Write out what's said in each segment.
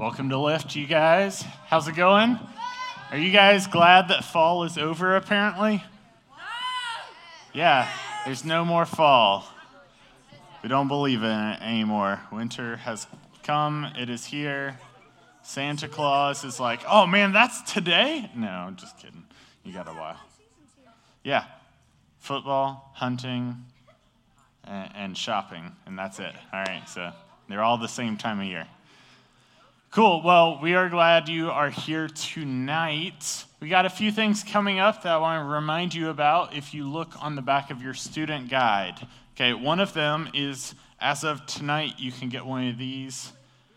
Welcome to Lift, you guys. How's it going? Are you guys glad that fall is over, apparently? Yeah, there's no more fall. We don't believe in it anymore. Winter has come. It is here. Santa Claus is like, oh, man, that's today? No, I'm just kidding. You got a while. Yeah, football, hunting, and shopping, and that's it. All right, so they're all the same time of year. Cool. Well, we are glad you are here tonight. We got a few things coming up that I want to remind you about if you look on the back of your student guide. Okay, one of them is, as of tonight, you can get one of these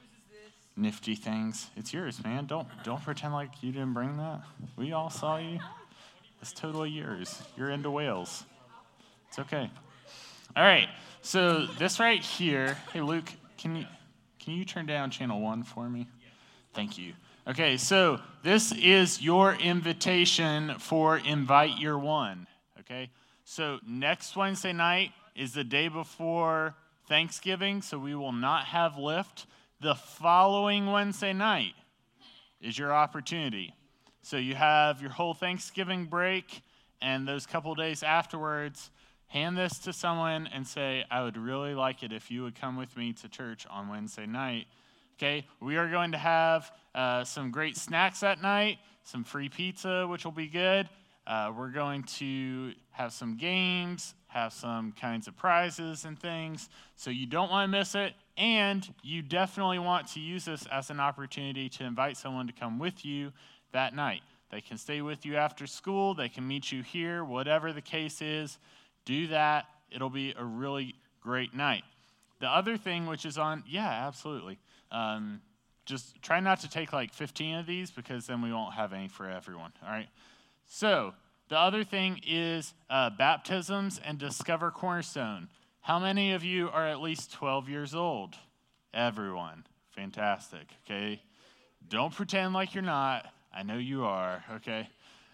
nifty things. It's yours, man. Don't pretend like you didn't bring that. We all saw you. It's totally yours. You're into whales. It's okay. All right. So this right here. Hey, Luke, Can you turn down channel 1 for me? Thank you. Okay, so this is your invitation for Invite Year 1, okay? So next Wednesday night is the day before Thanksgiving, so we will not have Lift. The following Wednesday night is your opportunity. So you have your whole Thanksgiving break, and those couple days afterwards, hand this to someone and say, I would really like it if you would come with me to church on Wednesday night. Okay, we are going to have some great snacks that night, some free pizza, which will be good. We're going to have some games, have some kinds of prizes and things. So you don't want to miss it, and you definitely want to use this as an opportunity to invite someone to come with you that night. They can stay with you after school. They can meet you here, whatever the case is. Do that. It'll be a really great night. The other thing, which is on, yeah, absolutely. Just try not to take like 15 of these because then we won't have any for everyone, all right? So the other thing is baptisms and Discover Cornerstone. How many of you are at least 12 years old? Everyone. Fantastic, okay? Don't pretend like you're not. I know you are, okay?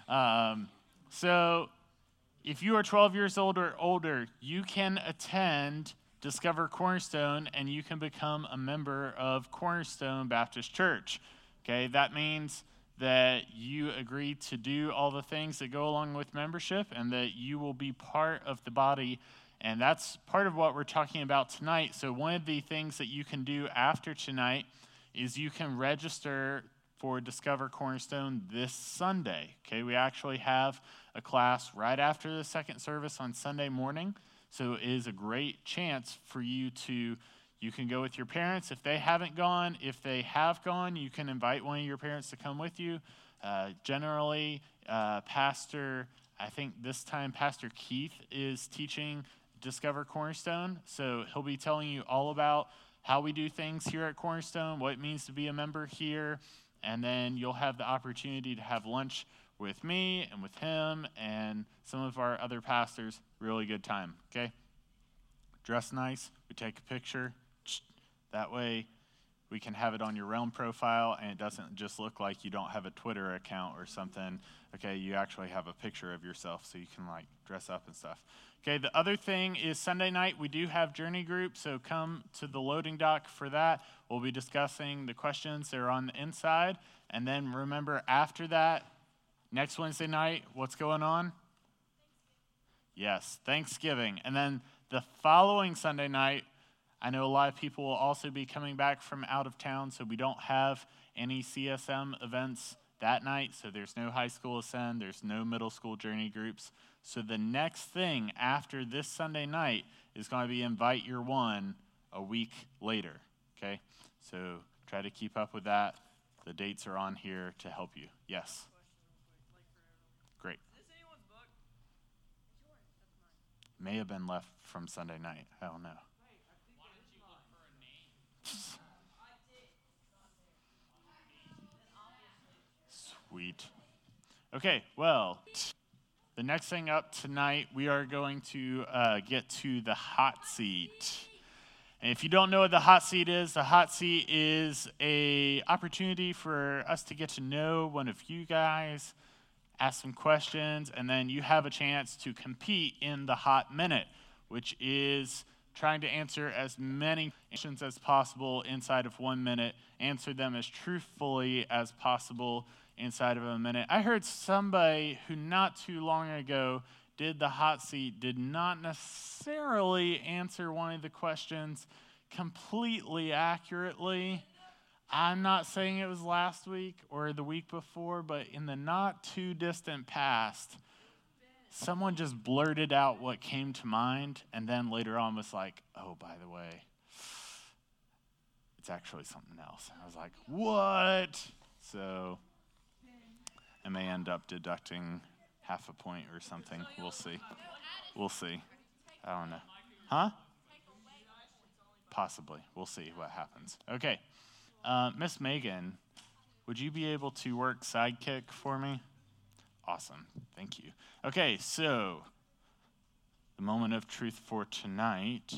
So if you are 12 years old or older, you can attend Discover Cornerstone and you can become a member of Cornerstone Baptist Church. Okay, that means that you agree to do all the things that go along with membership and that you will be part of the body. And that's part of what we're talking about tonight. So one of the things that you can do after tonight is you can register for Discover Cornerstone this Sunday. Okay, we actually have a class right after the second service on Sunday morning. So it is a great chance for you can go with your parents if they haven't gone. If they have gone, you can invite one of your parents to come with you. Generally, I think this time Pastor Keith is teaching Discover Cornerstone. So he'll be telling you all about how we do things here at Cornerstone, what it means to be a member here, and then you'll have the opportunity to have lunch with me and with him and some of our other pastors. Really good time, okay? Dress nice. We take a picture. That way we can have it on your Realm profile and it doesn't just look like you don't have a Twitter account or something. Okay, you actually have a picture of yourself so you can like dress up and stuff. Okay, the other thing is Sunday night we do have Journey Group, so come to the loading dock for that. We'll be discussing the questions that are on the inside. And then remember, after that, next Wednesday night, what's going on? Yes, Thanksgiving. And then the following Sunday night, I know a lot of people will also be coming back from out of town, so we don't have any CSM events that night. So there's no high school Ascend, there's no middle school Journey groups. So the next thing after this Sunday night is going to be Invite Year 1 a week later, okay? So try to keep up with that. The dates are on here to help you. Yes? Great. Is this anyone's book? It's yours. That's mine. May have been left from Sunday night. I don't know. Why didn't you look for a name? Sweet. Okay, well, the next thing up tonight, we are going to get to the hot seat. And if you don't know what the hot seat is a opportunity for us to get to know one of you guys, ask some questions, and then you have a chance to compete in the Hot Minute, which is trying to answer as many questions as possible inside of 1 minute, answer them as truthfully as possible inside of a minute. I heard somebody who not too long ago did the hot seat did not necessarily answer one of the questions completely accurately. I'm not saying it was last week or the week before, but in the not too distant past, someone just blurted out what came to mind, and then later on was like, oh, by the way, it's actually something else. I was like, what? So I may end up deducting half a point or something. We'll see. We'll see. I don't know. Huh? Possibly. We'll see what happens. Okay. Miss Megan, would you be able to work sidekick for me? Awesome. Thank you. Okay, so the moment of truth for tonight.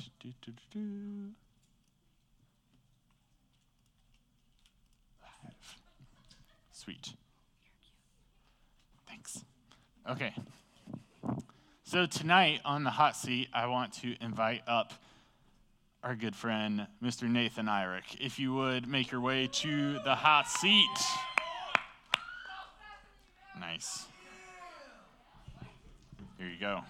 Sweet. Thanks. Okay. So tonight on the hot seat, I want to invite up our good friend, Mr. Nathan Irick. If you would make your way to the hot seat. Nice. Here you go.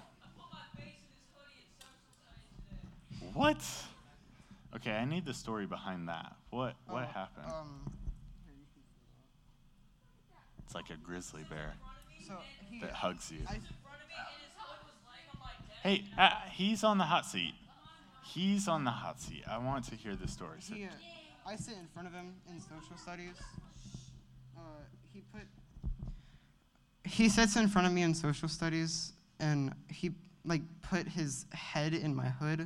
What? Okay, I need the story behind that. What happened? It's like a grizzly bear that hugs you. Hey, he's on the hot seat. He's on the hot seat. I want to hear the story. So. I sit in front of him in social studies. He sits in front of me in social studies, and he put his head in my hood.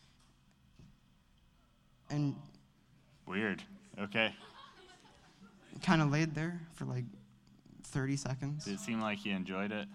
And weird. Okay. Kind of laid there for 30 seconds. Did it seem like he enjoyed it?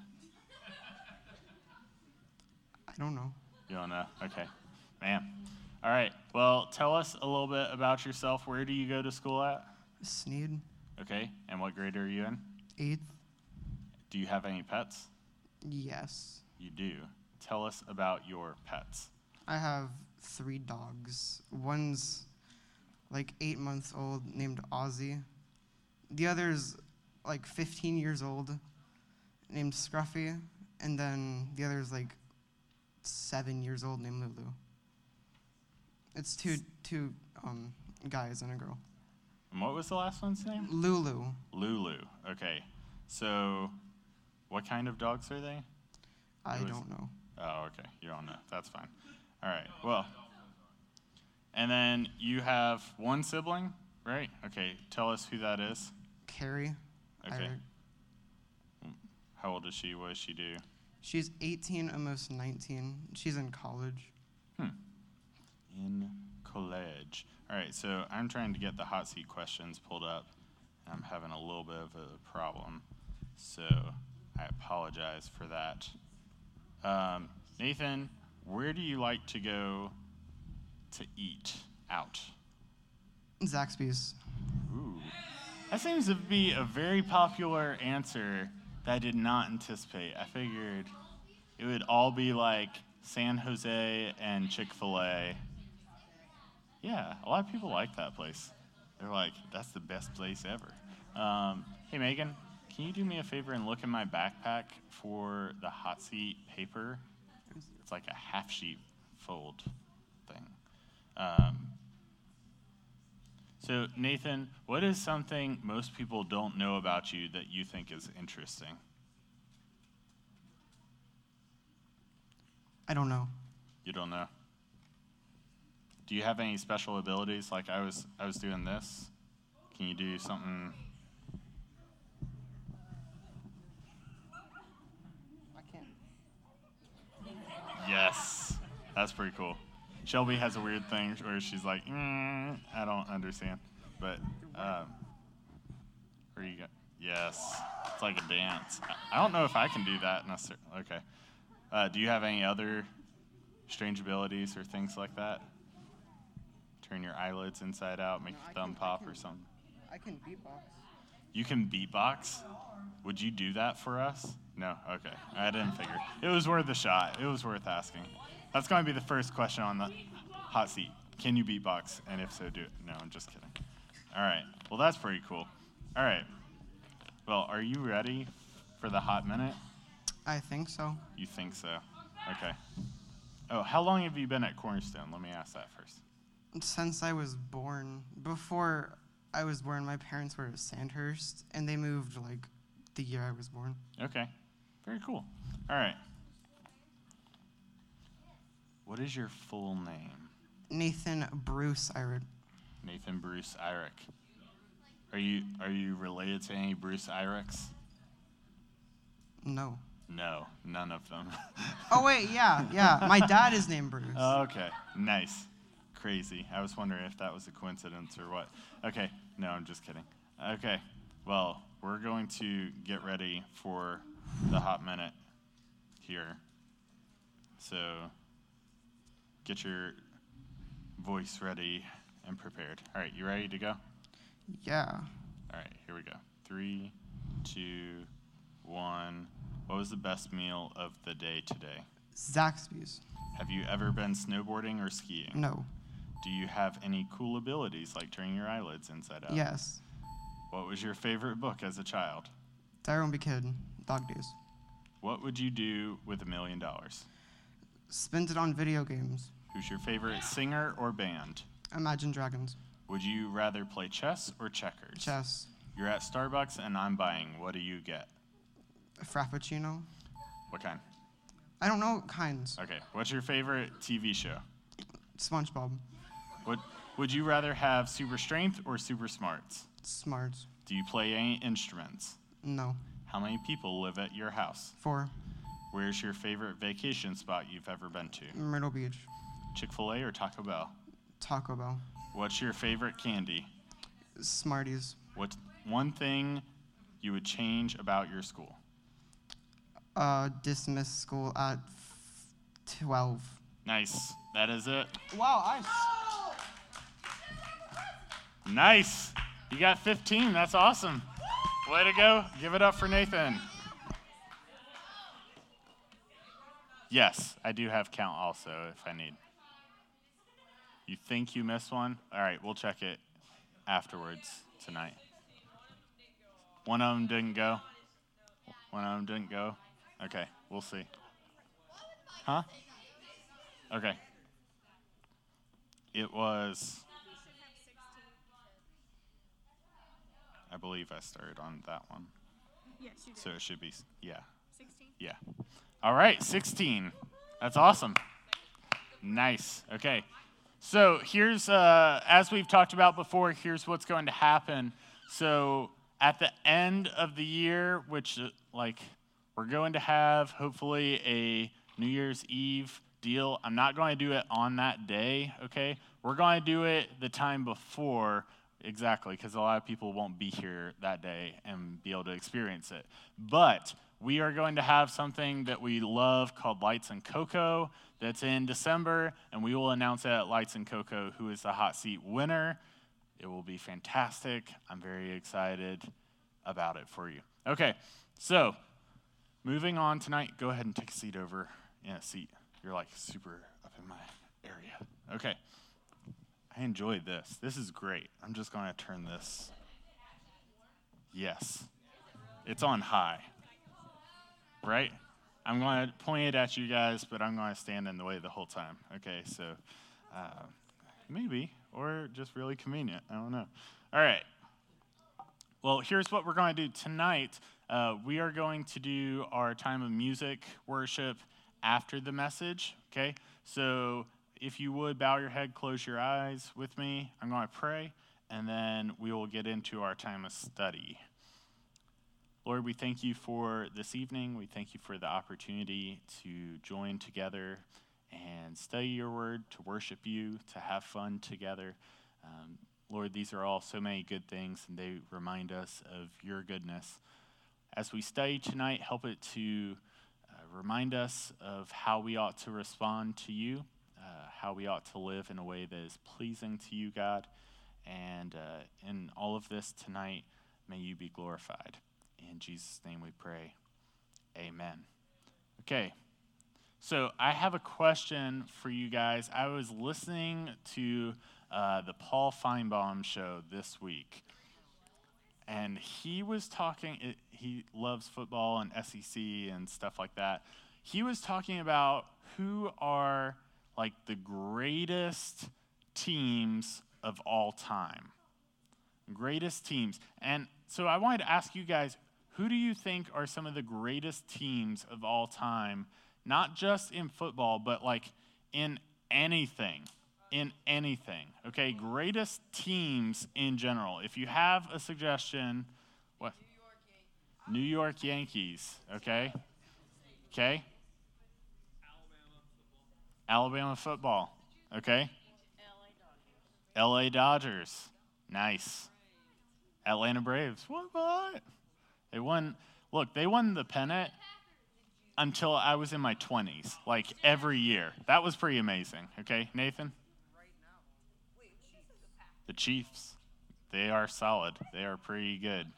I don't know. You don't know? Okay. Man. All right. Well, tell us a little bit about yourself. Where do you go to school at? Sneed. Okay. And what grade are you in? 8th. Do you have any pets? Yes. You do. Tell us about your pets. I have 3 dogs. One's 8 months old, named Ozzy. The other's 15 years old, named Scruffy. And then the other's 7 years old, named Lulu. It's two guys and a girl. And what was the last one's name? Lulu. Lulu. Okay. So, what kind of dogs are they? I don't know. Oh, okay. You don't know. That's fine. All right. Well, and then you have one sibling, right? Okay. Tell us who that is. Carrie. Okay. How old is she? What does she do? She's 18, almost 19. She's in college. In college. All right, so I'm trying to get the hot seat questions pulled up, and I'm having a little bit of a problem. So I apologize for that. Nathan, where do you like to go to eat out? Zaxby's. Ooh. That seems to be a very popular answer that I did not anticipate. I figured it would all be San Jose and Chick-fil-A. Yeah, a lot of people like that place. They're like, that's the best place ever. Hey, Megan, can you do me a favor and look in my backpack for the hot seat paper? It's like a half-sheet fold thing. So, Nathan, what is something most people don't know about you that you think is interesting? I don't know. You don't know? Do you have any special abilities? Like I was doing this. Can you do something? I can't. Yes. That's pretty cool. Shelby has a weird thing where she's like, I don't understand. But, where you go? Yes. It's like a dance. I don't know if I can do that necessarily. Okay. Do you have any other strange abilities or things like that? Turn your eyelids inside out, make your thumb pop or something? I can beatbox. You can beatbox? Would you do that for us? No? Okay. I didn't figure. It was worth a shot. It was worth asking. That's going to be the first question on the hot seat. Can you beatbox? And if so, do it. No, I'm just kidding. All right. Well, that's pretty cool. All right. Well, are you ready for the hot minute? I think so. You think so? Okay. Oh, how long have you been at Cornerstone? Let me ask that first. Since I was born. Before I was born, my parents were at Sandhurst, and they moved like the year I was born. Okay. Very cool. All right. What is your full name? Nathan Bruce Irick. Nathan Bruce Irick. Are you related to any Bruce Iricks? No. No, none of them. Oh, wait, yeah. My dad is named Bruce. Okay, nice. Crazy. I was wondering if that was a coincidence or what. Okay, no, I'm just kidding. Okay, well, we're going to get ready for the hot minute here. So get your voice ready and prepared. All right, you ready to go? Yeah. All right, here we go. 3, 2, 1. What was the best meal of the day today? Zaxby's. Have you ever been snowboarding or skiing? No. Do you have any cool abilities like turning your eyelids inside out? Yes. What was your favorite book as a child? Tyrone B. Kidd. Dog Days. What would you do with $1 million? Spent it on video games. Who's your favorite singer or band? Imagine Dragons. Would you rather play chess or checkers? Chess. You're at Starbucks and I'm buying. What do you get? A Frappuccino. What kind? I don't know kinds. Okay. What's your favorite TV show? SpongeBob. Would you rather have super strength or super smarts? Smarts. Do you play any instruments? No. How many people live at your house? 4. Where's your favorite vacation spot you've ever been to? Myrtle Beach. Chick-fil-A or Taco Bell? Taco Bell. What's your favorite candy? Smarties. What's one thing you would change about your school? Dismiss school at 12. Nice. That is it. Wow, Nice. You got 15. That's awesome. Way to go. Give it up for Nathan. Yes, I do have count also if I need. You think you missed one? All right, we'll check it afterwards tonight. One of them didn't go? One of them didn't go? Okay, we'll see. Huh? Okay. It was, I believe I started on that one. Yes, you did. So it should be, yeah. 16? Yeah. All right, 16. That's awesome. Nice. Okay. So here's, as we've talked about before, here's what's going to happen. So at the end of the year, which we're going to have hopefully a New Year's Eve deal. I'm not going to do it on that day, okay? We're going to do it the time before, exactly, because a lot of people won't be here that day and be able to experience it. But we are going to have something that we love called Lights and Cocoa that's in December, and we will announce it at Lights and Cocoa who is the hot seat winner. It will be fantastic. I'm very excited about it for you. Okay, so moving on tonight, go ahead and take a seat over in a seat. You're like super up in my area. Okay. I enjoyed this. This is great. I'm just going to turn this. Yes. It's on high. Right? I'm going to point it at you guys, but I'm going to stand in the way the whole time. Okay, so maybe, or just really convenient. I don't know. All right. Well, here's what we're going to do tonight. We are going to do our time of music worship after the message, okay? So if you would bow your head, close your eyes with me. I'm going to pray, and then we will get into our time of study. Lord, we thank you for this evening. We thank you for the opportunity to join together and study your word, to worship you, to have fun together. Lord, these are all so many good things, and they remind us of your goodness. As we study tonight, help it to remind us of how we ought to respond to you, how we ought to live in a way that is pleasing to you, God. And in all of this tonight, may you be glorified. In Jesus' name we pray. Amen. Okay, So I have a question for you guys. I was listening to the Paul Feinbaum show this week, and he was talking, he loves football and SEC and stuff like that. He was talking about who are like the greatest teams of all time. Greatest teams. And so I wanted to ask you guys, who do you think are some of the greatest teams of all time? Not just in football, but like in anything. In anything. Okay, greatest teams in general. If you have a suggestion, what? New York Yankees. Okay. Okay. Alabama football. Okay. LA Dodgers. Nice. Atlanta Braves. What? They won. Look, they won the pennant until I was in my 20s, like every year. That was pretty amazing. Okay, Nathan? The Chiefs. They are solid. They are pretty good.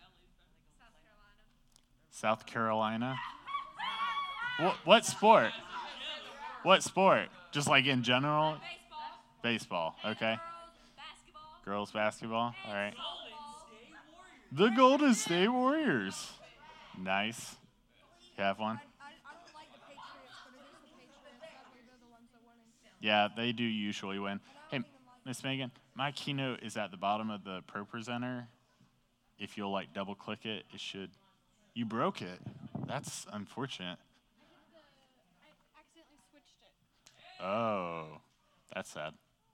South Carolina. What sport? What sport? Just like in general? Baseball. Okay. Girls basketball. All right. The Golden State Warriors. Nice. You have one? I don't like the Patriots, but it is the Patriots. That way they're the ones that win. Yeah, they do usually win. Hey, Miss Megan, my keynote is at the bottom of the Pro Presenter. If you'll like double click it, it should. You broke it. That's unfortunate. I accidentally switched it. Oh, that's sad.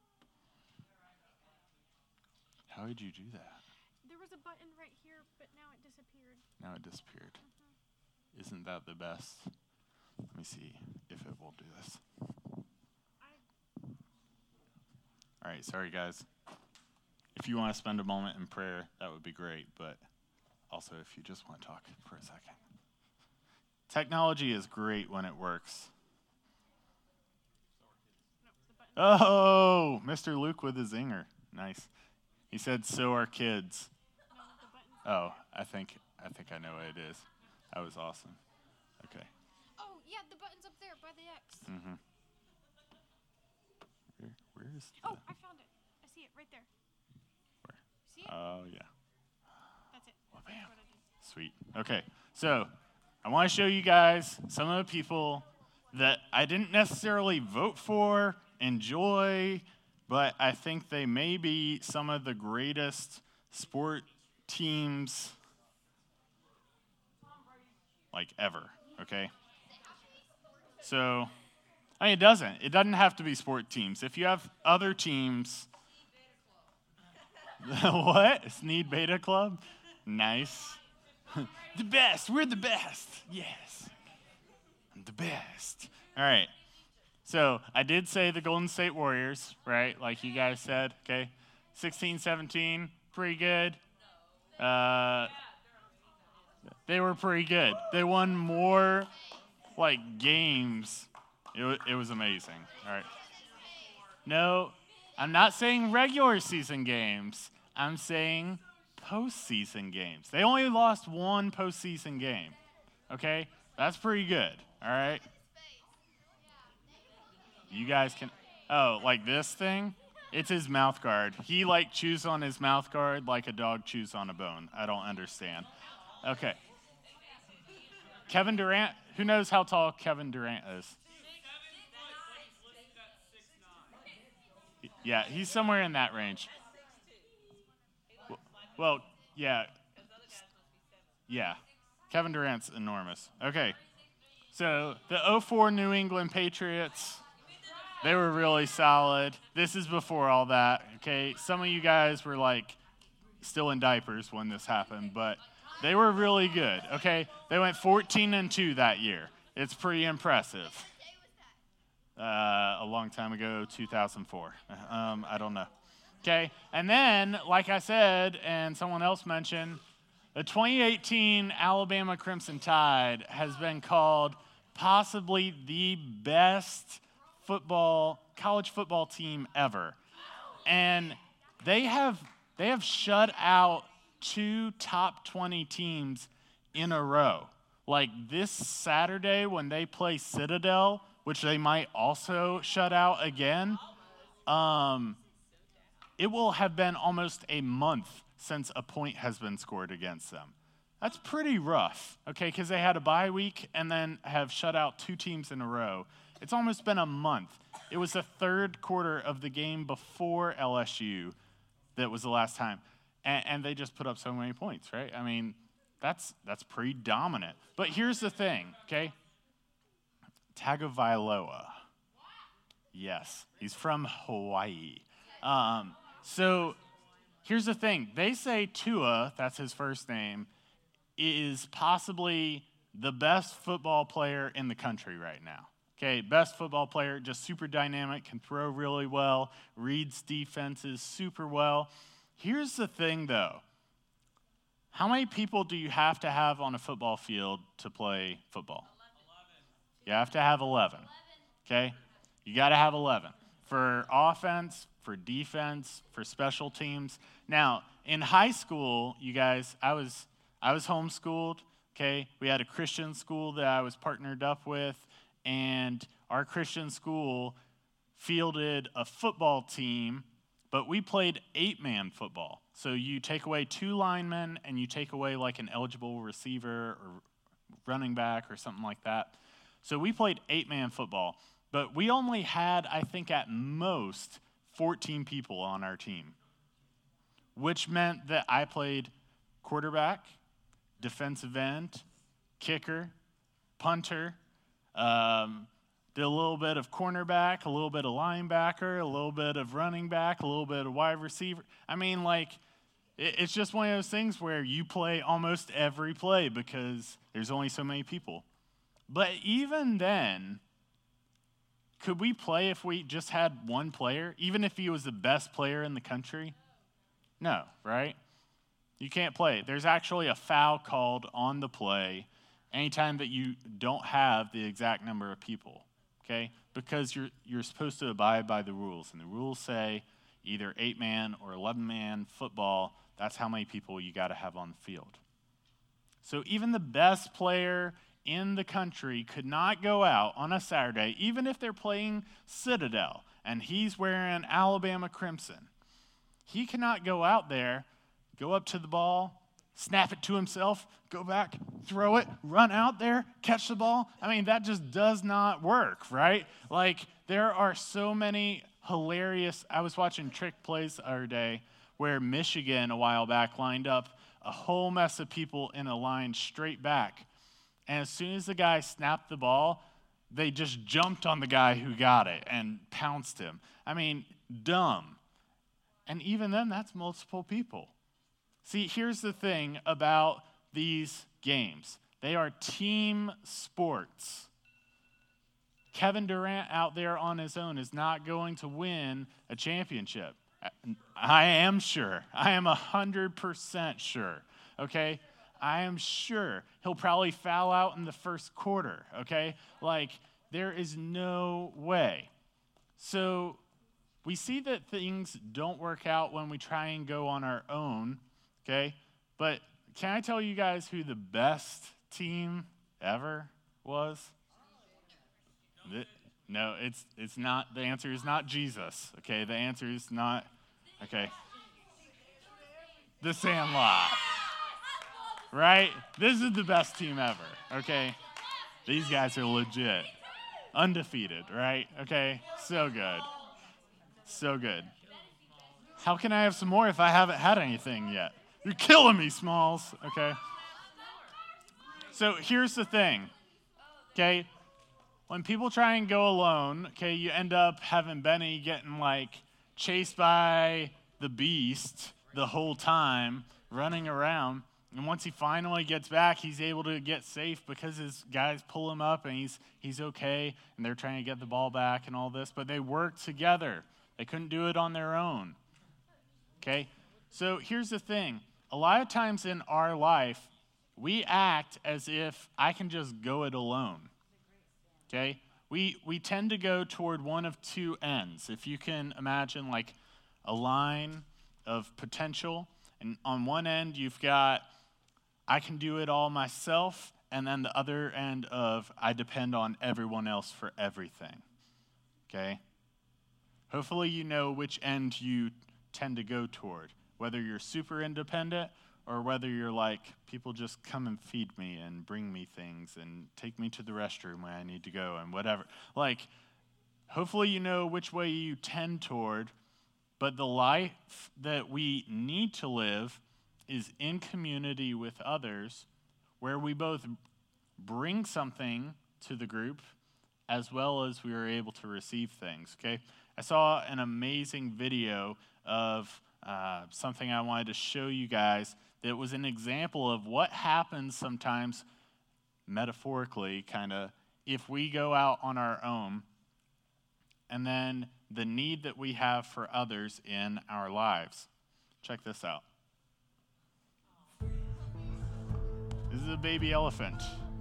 How did you do that? There was a button right here, but now it disappeared. Now it disappeared. Isn't that the best? Let me see if it will do this. All right, sorry guys. If you want to spend a moment in prayer, that would be great, but also if you just want to talk for a second. Technology is great when it works. Oh, Mr. Luke with a zinger. Nice. He said, so are kids. Oh, I think I know what it is. That was awesome. Okay. Oh, yeah, the button's up there by the X. Mm-hmm. Where is the... Oh, I found it. I see it right there. Where? See it? Oh, yeah. That's it. Well, That's bam. what I did. Sweet. Okay, so I want to show you guys some of the people that I didn't necessarily vote for, enjoy, but I think they may be some of the greatest sport teams like ever, okay? So, I mean, it doesn't. It doesn't have to be sport teams. If you have other teams... What? Sneed Beta Club? Nice. The best. We're the best. Yes. I'm the best. All right. So I did say the Golden State Warriors, right? Like you guys said, okay? 16-17, pretty good. They were pretty good. They won more, like, games. It was amazing. All right. No, I'm not saying regular season games. I'm saying postseason games. They only lost one postseason game. Okay? That's pretty good. All right? You guys can... Oh, like this thing? It's his mouth guard. He, like, chews on his mouth guard like a dog chews on a bone. I don't understand. Okay. Kevin Durant. Who knows how tall Kevin Durant is? Yeah, he's somewhere in that range. Well, yeah. Yeah. Kevin Durant's enormous. Okay. So, the 2004 New England Patriots, they were really solid. This is before all that, okay? Some of you guys were, like, still in diapers when this happened, but they were really good, okay? They went 14-2 that year. It's pretty impressive. A long time ago, 2004. I don't know. Okay, and then, like I said, and someone else mentioned, the 2018 Alabama Crimson Tide has been called possibly the best college football team ever. And they have shut out 2 top 20 teams in a row. Like this Saturday when they play Citadel, which they might also shut out again, it will have been almost a month since a point has been scored against them. That's pretty rough, okay, because they had a bye week and then have shut out 2 teams in a row. It's almost been a month. It was the third quarter of the game before LSU that was the last time. And they just put up so many points, right? I mean, that's pretty dominant. But here's the thing, okay? Tagovailoa. Yes, he's from Hawaii. So here's the thing. They say Tua, that's his first name, is possibly the best football player in the country right now. Okay, best football player, just super dynamic, can throw really well, reads defenses super well. Here's the thing, though. How many people do you have to have on a football field to play football? 11. You have to have 11, okay? You got to have 11 for offense, for defense, for special teams. Now, in high school, you guys, I was homeschooled, okay? We had a Christian school that I was partnered up with, and our Christian school fielded a football team, but we played 8-man football. So you take away 2 linemen, and you take away like an eligible receiver or running back or something like that. So we played 8-man football, but we only had, I think at most, 14 people on our team, which meant that I played quarterback, defensive end, kicker, punter, did a little bit of cornerback, a little bit of linebacker, a little bit of running back, a little bit of wide receiver. I mean, like, it's just one of those things where you play almost every play because there's only so many people. But even then, could we play if we just had one player, even if he was the best player in the country? No, right? You can't play. There's actually a foul called on the play anytime that you don't have the exact number of people, okay? Because you're supposed to abide by the rules, and the rules say either 8-man or 11-man football, that's how many people you got to have on the field. So even the best player in the country could not go out on a Saturday, even if they're playing Citadel, and he's wearing Alabama crimson. He cannot go out there, go up to the ball, snap it to himself, go back, throw it, run out there, catch the ball. I mean, that just does not work, right? Like, there are so many hilarious, I was watching Trick Plays the other day where Michigan a while back lined up a whole mess of people in a line straight back. And as soon as the guy snapped the ball, they just jumped on the guy who got it and pounced him. I mean, dumb. And even then, that's multiple people. See, here's the thing about these games. They are team sports. Kevin Durant out there on his own is not going to win a championship. I am sure. I am 100% sure, okay? I am sure he'll probably foul out in the first quarter, okay? Like, there is no way. So we see that things don't work out when we try and go on our own, okay? But can I tell you guys who the best team ever was? No, it's not. The answer is not Jesus, okay? The answer is not, okay? The Sandlot, right? This is the best team ever, okay? These guys are legit. Undefeated, right? Okay? So good. So good. How can I have some more if I haven't had anything yet? You're killing me, Smalls, okay? So here's the thing, okay? When people try and go alone, okay, you end up having Benny getting, like, chased by the beast the whole time, running around. And once he finally gets back, he's able to get safe because his guys pull him up and he's okay, and they're trying to get the ball back and all this. But they work together. They couldn't do it on their own, okay? So here's the thing. A lot of times in our life, we act as if I can just go it alone. Okay, we tend to go toward one of two ends. If you can imagine like a line of potential, and on one end you've got, I can do it all myself, and then the other end of I depend on everyone else for everything. Okay? Hopefully you know which end you tend to go toward, whether you're super independent or whether you're like, people just come and feed me and bring me things and take me to the restroom when I need to go and whatever. Like, hopefully you know which way you tend toward, but the life that we need to live is in community with others, where we both bring something to the group as well as we are able to receive things, okay? I saw an amazing video of something I wanted to show you guys that was an example of what happens sometimes, metaphorically, kind of, if we go out on our own, and then the need that we have for others in our lives. Check this out. This is a baby elephant.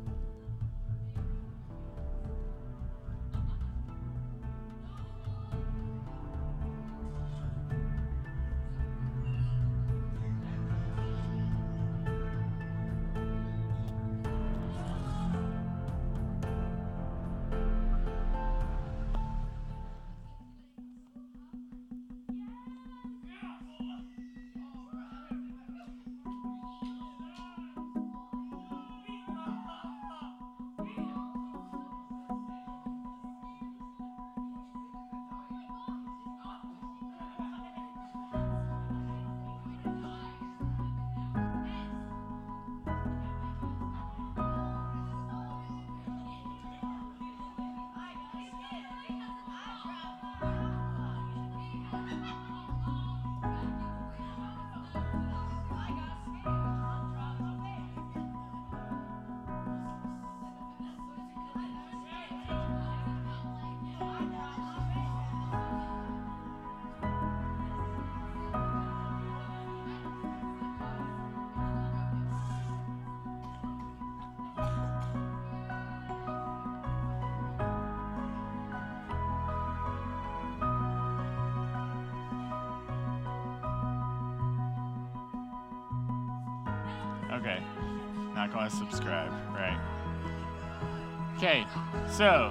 Okay, not going to subscribe, right? Okay, so,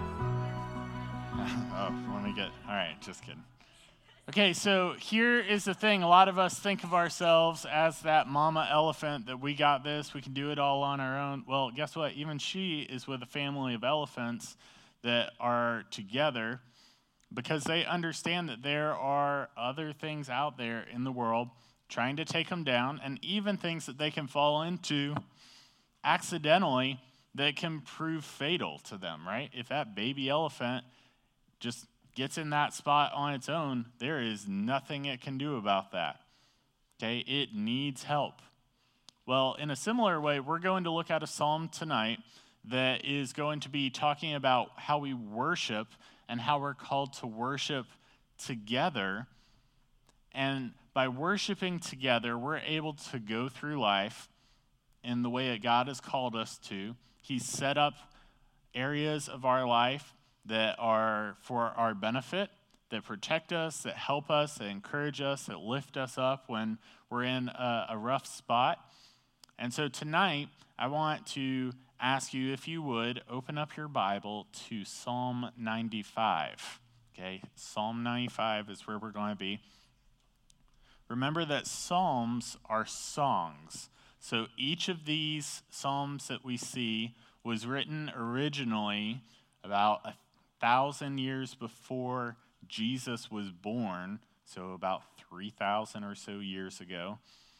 all right, just kidding. Okay, so here is the thing. A lot of us think of ourselves as that mama elephant, that we got this, we can do it all on our own. Well, guess what? Even she is with a family of elephants that are together because they understand that there are other things out there in the world trying to take them down, and even things that they can fall into accidentally that can prove fatal to them, right? If that baby elephant just gets in that spot on its own, there is nothing it can do about that, okay? It needs help. Well, in a similar way, we're going to look at a psalm tonight that is going to be talking about how we worship and how we're called to worship together. And by worshiping together, we're able to go through life in the way that God has called us to. He's set up areas of our life that are for our benefit, that protect us, that help us, that encourage us, that lift us up when we're in a rough spot. And so tonight, I want to ask you, if you would, open up your Bible to Psalm 95. Okay, Psalm 95 is where we're going to be. Remember that psalms are songs. So each of these psalms that we see was written originally about 1,000 years before Jesus was born, so about 3,000 or so years ago.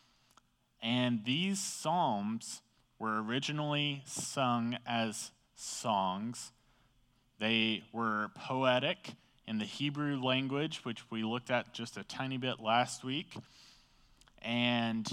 And these psalms were originally sung as songs. They were poetic in the Hebrew language, which we looked at just a tiny bit last week. And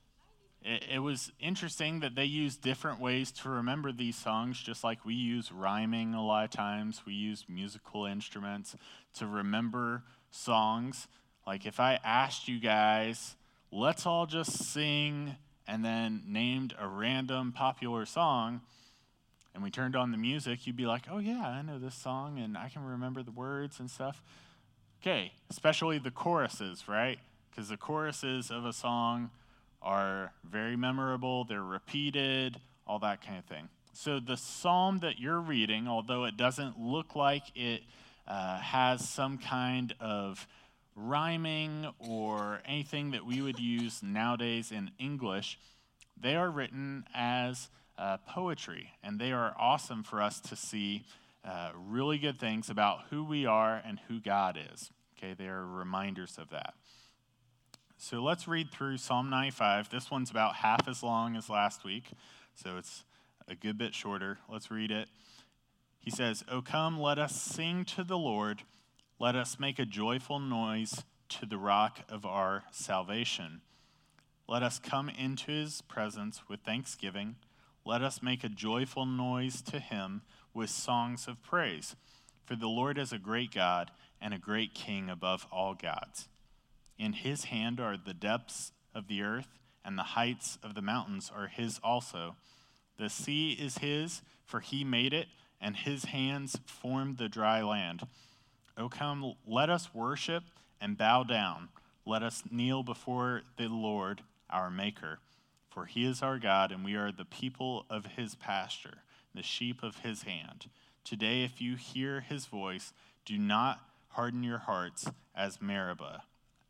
it was interesting that they used different ways to remember these songs, just like we use rhyming a lot of times. We use musical instruments to remember songs. Like if I asked you guys, let's all just sing, and then named a random popular song, and we turned on the music, you'd be like, oh yeah, I know this song, and I can remember the words and stuff. Okay, especially the choruses, right? Because the choruses of a song are very memorable, they're repeated, all that kind of thing. So the psalm that you're reading, although it doesn't look like it has some kind of rhyming or anything that we would use nowadays in English, they are written as poetry, and they are awesome for us to see really good things about who we are and who God is. Okay, they are reminders of that. So let's read through Psalm 95. This one's about half as long as last week, so it's a good bit shorter. Let's read it. He says, "O come, let us sing to the Lord. Let us make a joyful noise to the rock of our salvation. Let us come into his presence with thanksgiving. Let us make a joyful noise to him with songs of praise. For the Lord is a great God and a great King above all gods. In his hand are the depths of the earth, and the heights of the mountains are his also. The sea is his, for he made it, and his hands formed the dry land. O come, let us worship and bow down. Let us kneel before the Lord, our Maker. For he is our God, and we are the people of his pasture, the sheep of his hand. Today, if you hear his voice, do not harden your hearts as Meribah,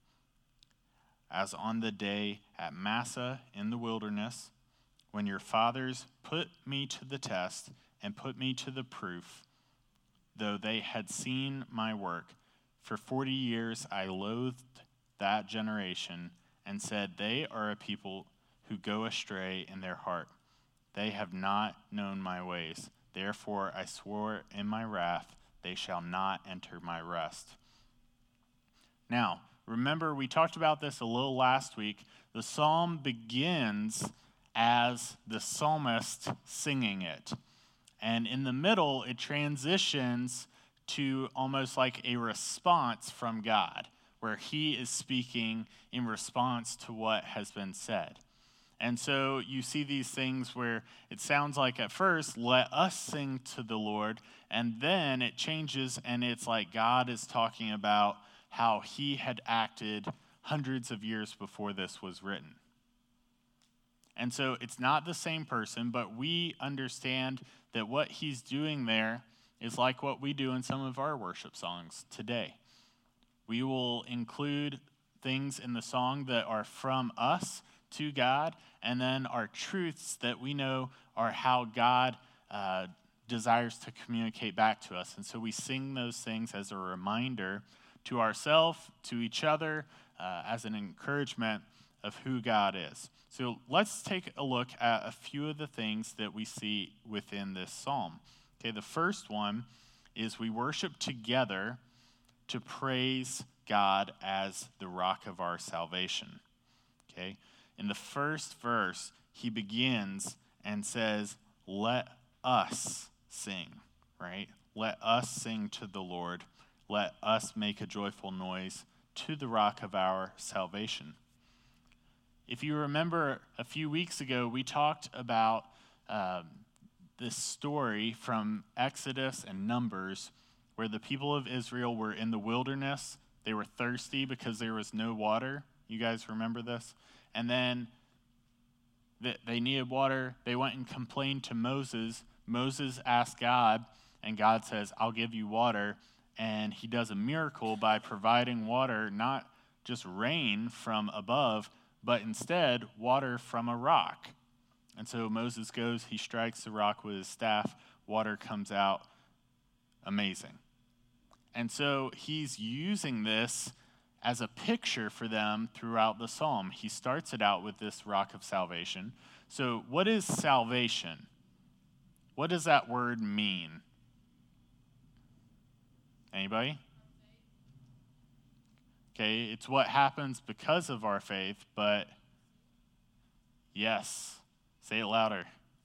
as on the day at Massah in the wilderness, when your fathers put me to the test and put me to the proof, though they had seen my work. For 40 years I loathed that generation and said, they are a people who go astray in their heart. They have not known my ways. Therefore I swore in my wrath, they shall not enter my rest." Now, remember, we talked about this a little last week. The psalm begins as the psalmist singing it. And in the middle, it transitions to almost like a response from God, where he is speaking in response to what has been said. And so you see these things where it sounds like at first, let us sing to the Lord, and then it changes and it's like God is talking about how he had acted hundreds of years before this was written. And so it's not the same person, but we understand that what he's doing there is like what we do in some of our worship songs today. We will include things in the song that are from us to God, and then our truths that we know are how God desires to communicate back to us. And so we sing those things as a reminder to ourselves, to each other, as an encouragement of who God is. So let's take a look at a few of the things that we see within this psalm. Okay, the first one is we worship together to praise God as the rock of our salvation. Okay, in the first verse, he begins and says, let us sing, right? Let us sing to the Lord. Let us make a joyful noise to the rock of our salvation. If you remember a few weeks ago, we talked about this story from Exodus and Numbers where the people of Israel were in the wilderness. They were thirsty because there was no water. You guys remember this? And then they needed water. They went and complained to Moses. Moses asked God, and God says, I'll give you water. And he does a miracle by providing water, not just rain from above, but instead water from a rock. And so Moses goes, he strikes the rock with his staff, water comes out. Amazing. And so he's using this as a picture for them throughout the psalm. He starts it out with this rock of salvation. So what is salvation? What does that word mean? Anybody? Okay, it's what happens because of our faith, but yes. Say it louder.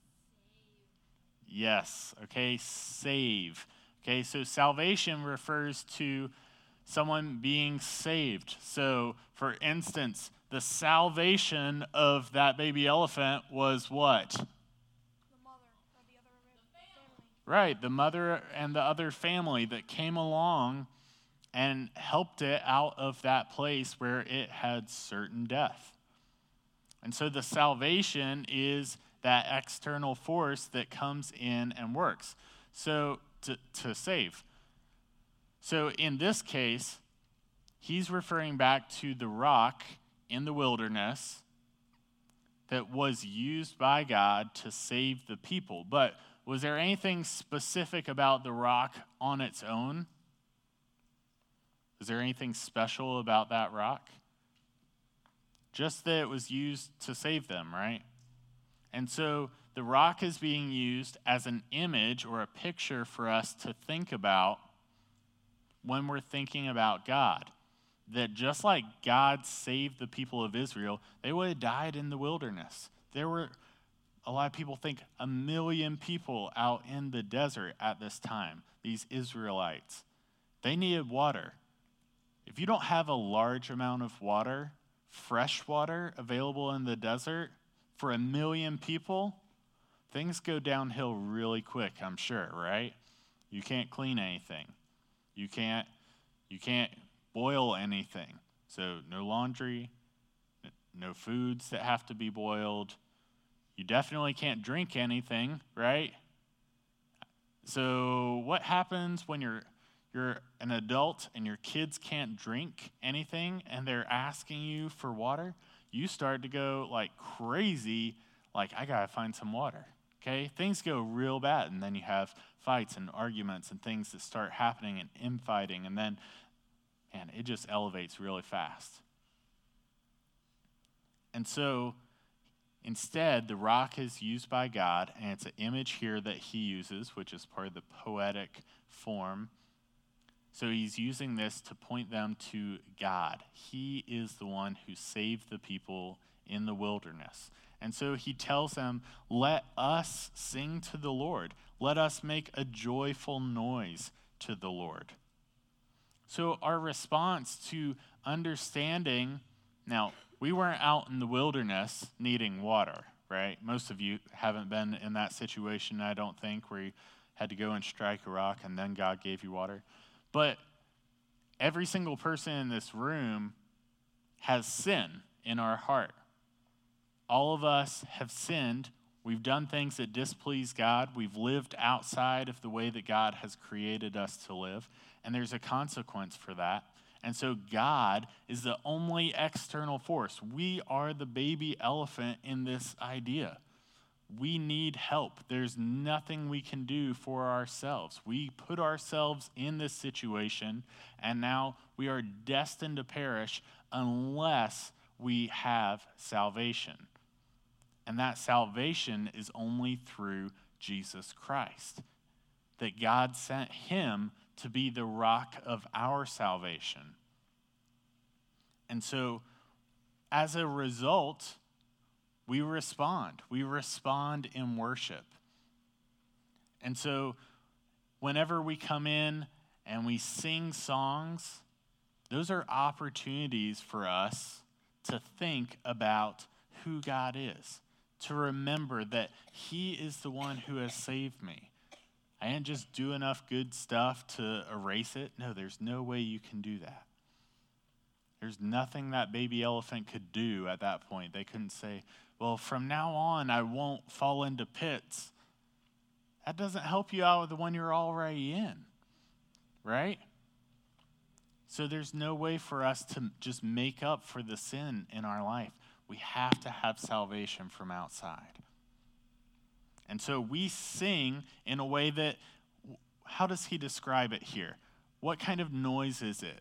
Yes. Okay, save. Okay, so salvation refers to someone being saved. So, for instance, the salvation of that baby elephant was what? The mother or the other family. Right, the mother and the other family that came along and helped it out of that place where it had certain death. And so the salvation is that external force that comes in and works. So to save. So in this case, he's referring back to the rock in the wilderness that was used by God to save the people. But was there anything specific about the rock on its own? Was there anything special about that rock? Just that it was used to save them, right? And so the rock is being used as an image or a picture for us to think about when we're thinking about God. That just like God saved the people of Israel, they would have died in the wilderness. There were, a lot of people think, 1 million people out in the desert at this time, these Israelites. They needed water. If you don't have a large amount of water, fresh water available in the desert for 1 million people, things go downhill really quick, I'm sure, right? You can't clean anything. You can't boil anything. So no laundry, no foods that have to be boiled. You definitely can't drink anything, right? So what happens when you're an adult and your kids can't drink anything and they're asking you for water? You start to go like crazy, like, I gotta find some water, okay? Things go real bad, and then you have fights and arguments and things that start happening and infighting, and then, man, it just elevates really fast. And so instead, the rock is used by God, and it's an image here that he uses, which is part of the poetic form. So he's using this to point them to God. He is the one who saved the people in the wilderness. And so he tells them, let us sing to the Lord. Let us make a joyful noise to the Lord. So our response to understanding, now, we weren't out in the wilderness needing water, right? Most of you haven't been in that situation, I don't think, where you had to go and strike a rock and then God gave you water. But every single person in this room has sin in our heart. All of us have sinned. We've done things that displease God. We've lived outside of the way that God has created us to live. And there's a consequence for that. And so God is the only external force. We are the baby elephant in this idea. We need help. There's nothing we can do for ourselves. We put ourselves in this situation, and now we are destined to perish unless we have salvation. And that salvation is only through Jesus Christ. That God sent him to be the rock of our salvation. And so, as a result, we respond. We respond in worship. And so, whenever we come in and we sing songs, those are opportunities for us to think about who God is, to remember that he is the one who has saved me. I didn't just do enough good stuff to erase it. No, there's no way you can do that. There's nothing that baby elephant could do at that point. They couldn't say, well, from now on, I won't fall into pits. That doesn't help you out with the one you're already in, right? So there's no way for us to just make up for the sin in our life. We have to have salvation from outside. And so we sing in a way that, how does he describe it here? What kind of noise is it?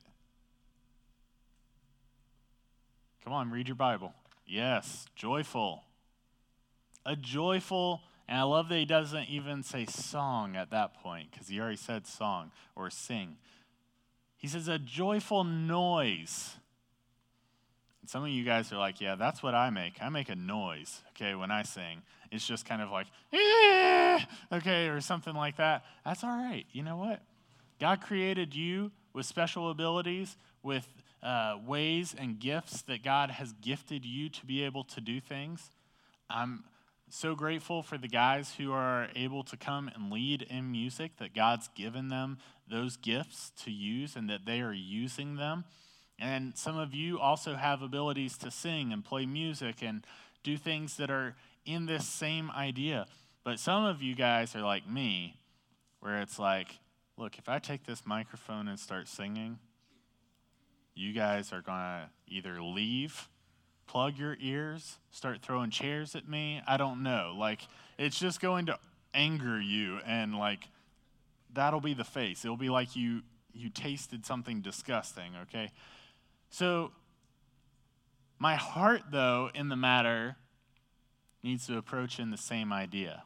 Come on, read your Bible. Yes, joyful. A joyful, and I love that he doesn't even say song at that point, because he already said song or sing. He says a joyful noise. And some of you guys are like, yeah, that's what I make. I make a noise, okay, when I sing. It's just kind of like, okay, or something like that. That's all right. You know what? God created you with special abilities, with ways and gifts that God has gifted you to be able to do things. I'm so grateful for the guys who are able to come and lead in music, that God's given them those gifts to use and that they are using them. And some of you also have abilities to sing and play music and do things that are in this same idea. But some of you guys are like me, where it's like, look, if I take this microphone and start singing, you guys are going to either leave, plug your ears, start throwing chairs at me. I don't know. Like, it's just going to anger you, and like, that'll be the face. It'll be like you tasted something disgusting, okay? So my heart, though, in the matter needs to approach in the same idea.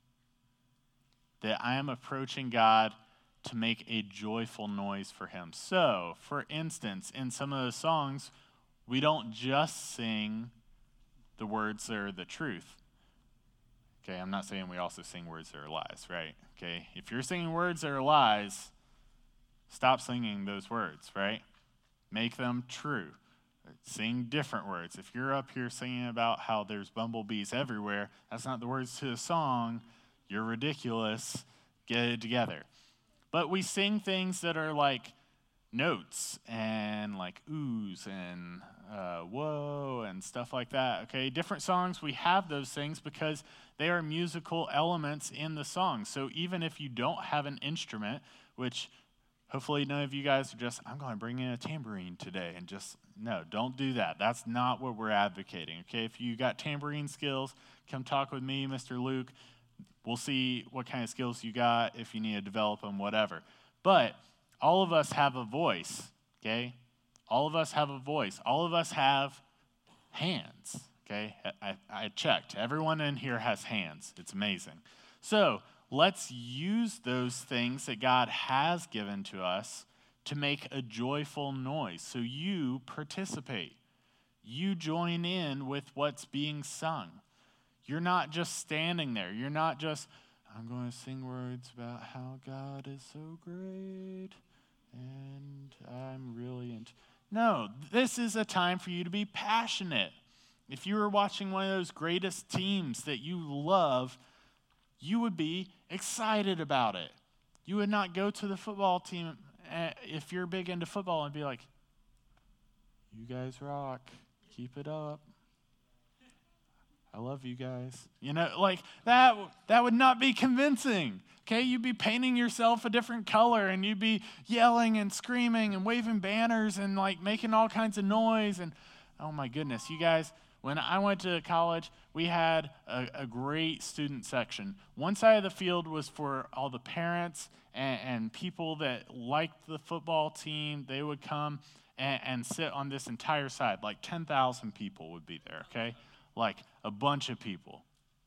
That I am approaching God to make a joyful noise for him. So, for instance, in some of those songs, we don't just sing the words that are the truth. Okay, I'm not saying we also sing words that are lies, right? Okay, if you're singing words that are lies, stop singing those words, right? Make them true. Sing different words. If you're up here singing about how there's bumblebees everywhere, that's not the words to the song. You're ridiculous. Get it together. But we sing things that are like notes and like oohs and whoa and stuff like that, okay? Different songs, we have those things because they are musical elements in the song. So even if you don't have an instrument, which hopefully none of you guys are just, I'm going to bring in a tambourine today and just, no, don't do that. That's not what we're advocating, okay? If you got tambourine skills, come talk with me, Mr. Luke. We'll see what kind of skills you got, if you need to develop them, whatever. But all of us have a voice, okay? All of us have a voice. All of us have hands, okay? I checked. Everyone in here has hands. It's amazing. So let's use those things that God has given to us to make a joyful noise. So you participate. You join in with what's being sung. You're not just standing there. You're not just, I'm going to sing words about how God is so great and I'm really into. No, this is a time for you to be passionate. If you were watching one of those greatest teams that you love, you would be excited about it. You would not go to the football team if you're big into football and be like, you guys rock, keep it up. I love you guys. You know, like that would not be convincing. Okay, you'd be painting yourself a different color and you'd be yelling and screaming and waving banners and like making all kinds of noise. And oh my goodness, you guys, when I went to college, we had a great student section. One side of the field was for all the parents and people that liked the football team. They would come and sit on this entire side. Like 10,000 people would be there, okay? Like a bunch of people.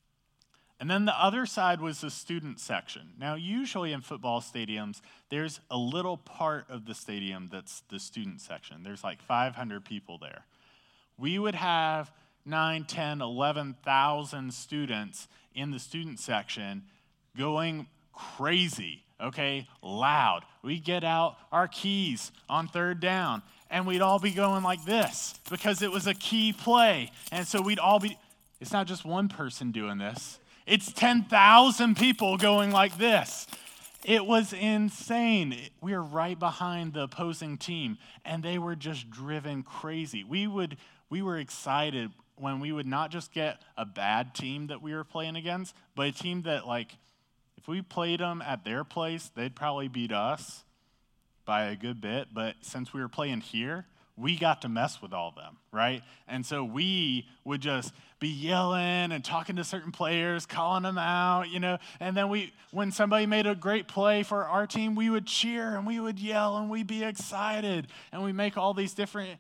And then the other side was the student section. Now, usually in football stadiums, there's a little part of the stadium that's the student section. There's like 500 people there. We would have 9, 10, 11,000 students in the student section going crazy, okay, loud. We'd get out our keys on third down, and we'd all be going like this because it was a key play. And so we'd all be, it's not just one person doing this. It's 10,000 people going like this. It was insane. We were right behind the opposing team, and they were just driven crazy. We were excited when we would not just get a bad team that we were playing against, but a team that, like, if we played them at their place, they'd probably beat us by a good bit. But since we were playing here, we got to mess with all of them, right? And so we would just be yelling and talking to certain players, calling them out, you know. And then when somebody made a great play for our team, we would cheer and we would yell and we'd be excited. And we make all these different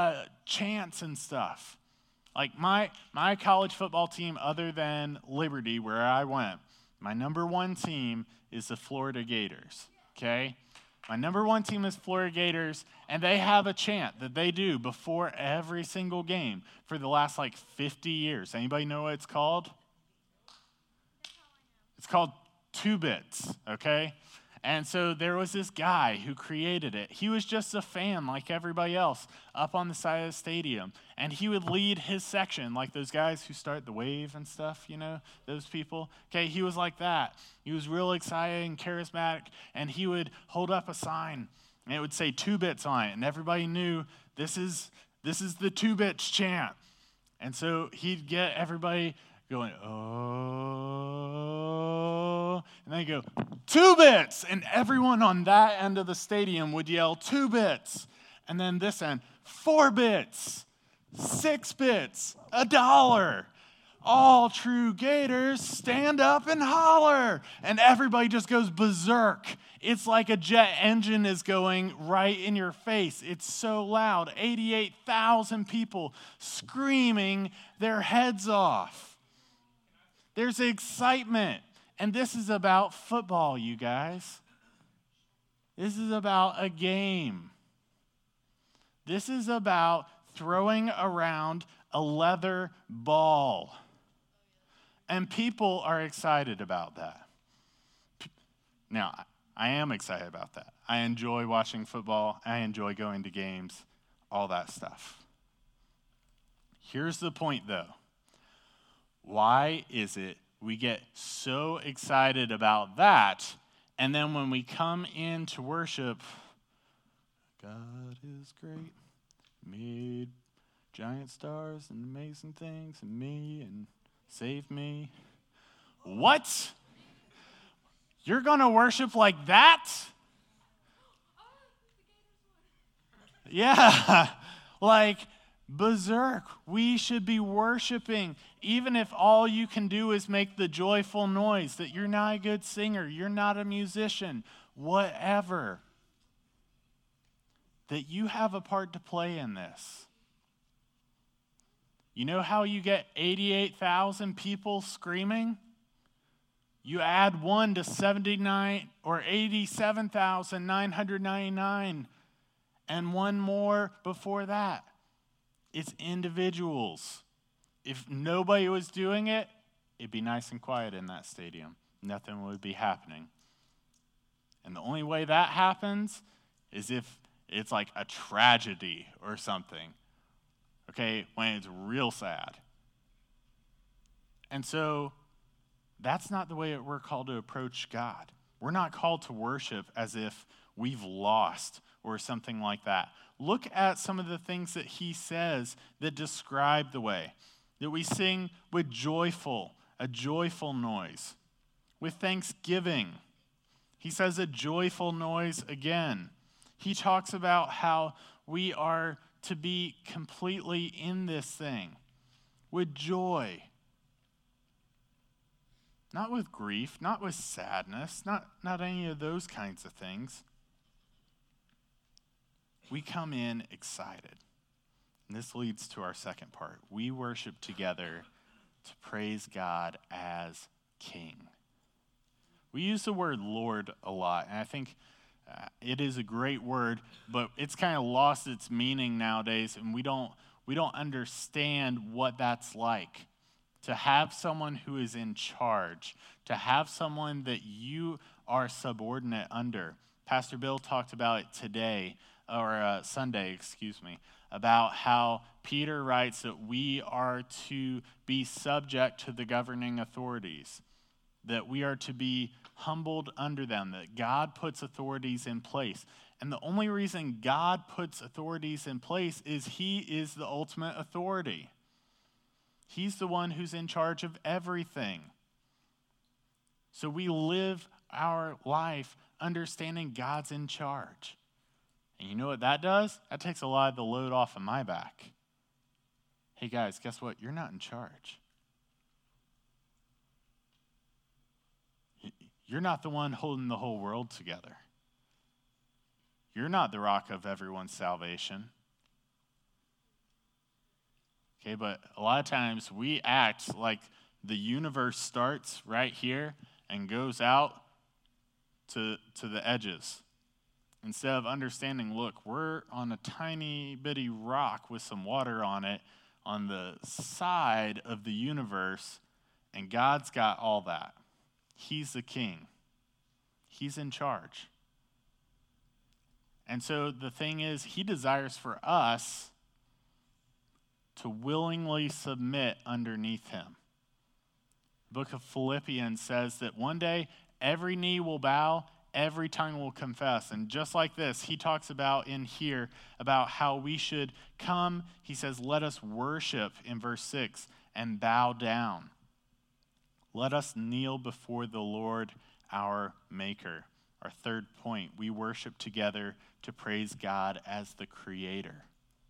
chants and stuff. Like my college football team, other than Liberty, where I went, my number one team is the Florida Gators, okay? My number one team is Florida Gators, and they have a chant that they do before every single game for the last, 50 years. Anybody know what it's called? It's called 2 Bits, okay? And so there was this guy who created it. He was just a fan like everybody else up on the side of the stadium. And he would lead his section, like those guys who start the wave and stuff, you know, those people. Okay, he was like that. He was real excited and charismatic. And he would hold up a sign, and it would say 2 Bits on it. And everybody knew this is the 2 Bits chant. And so he'd get everybody going, oh, and they go, 2 bits, and everyone on that end of the stadium would yell 2 bits, and then this end, 4 bits, 6 bits, $1. All true Gators stand up and holler, and everybody just goes berserk. It's like a jet engine is going right in your face. It's so loud. 88,000 people screaming their heads off. There's excitement, and this is about football, you guys. This is about a game. This is about throwing around a leather ball. And people are excited about that. Now, I am excited about that. I enjoy watching football. I enjoy going to games, all that stuff. Here's the point, though. Why is it we get so excited about that, and then when we come into worship, God is great, made giant stars and amazing things, and me, and saved me. What? You're going to worship like that? Yeah, like berserk. We should be worshiping, even if all you can do is make the joyful noise, that you're not a good singer, you're not a musician, whatever. That you have a part to play in this. You know how you get 88,000 people screaming? You add 1 to 79 or 87,999 and one more before that. It's individuals. If nobody was doing it, it'd be nice and quiet in that stadium. Nothing would be happening. And the only way that happens is if it's like a tragedy or something. Okay, when it's real sad. And so that's not the way we're called to approach God. We're not called to worship as if we've lost or something like that. Look at some of the things that he says that describe the way. That we sing with a joyful noise. With thanksgiving. He says a joyful noise again. He talks about how we are to be completely in this thing with joy. Not with grief, not with sadness, not any of those kinds of things. We come in excited. And this leads to our second part. We worship together to praise God as King. We use the word Lord a lot, and I think it is a great word, but it's kind of lost its meaning nowadays, and we don't understand what that's like. To have someone who is in charge, to have someone that you are subordinate under. Pastor Bill talked about it today, or Sunday, about how Peter writes that we are to be subject to the governing authorities, that we are to be humbled under them, that God puts authorities in place. And the only reason God puts authorities in place is he is the ultimate authority. He's the one who's in charge of everything. So we live our life understanding God's in charge. And you know what that does? That takes a lot of the load off of my back. Hey guys, guess what? You're not in charge. You're not the one holding the whole world together. You're not the rock of everyone's salvation. Okay, but a lot of times we act like the universe starts right here and goes out to the edges. Instead of understanding, look, we're on a tiny bitty rock with some water on it on the side of the universe, and God's got all that. He's the king. He's in charge. And so the thing is, he desires for us to willingly submit underneath him. The book of Philippians says that one day every knee will bow, every tongue will confess. And just like this, he talks about in here about how we should come. He says, let us worship in verse 6 and bow down. Let us kneel before the Lord our Maker. Our third point, we worship together to praise God as the Creator.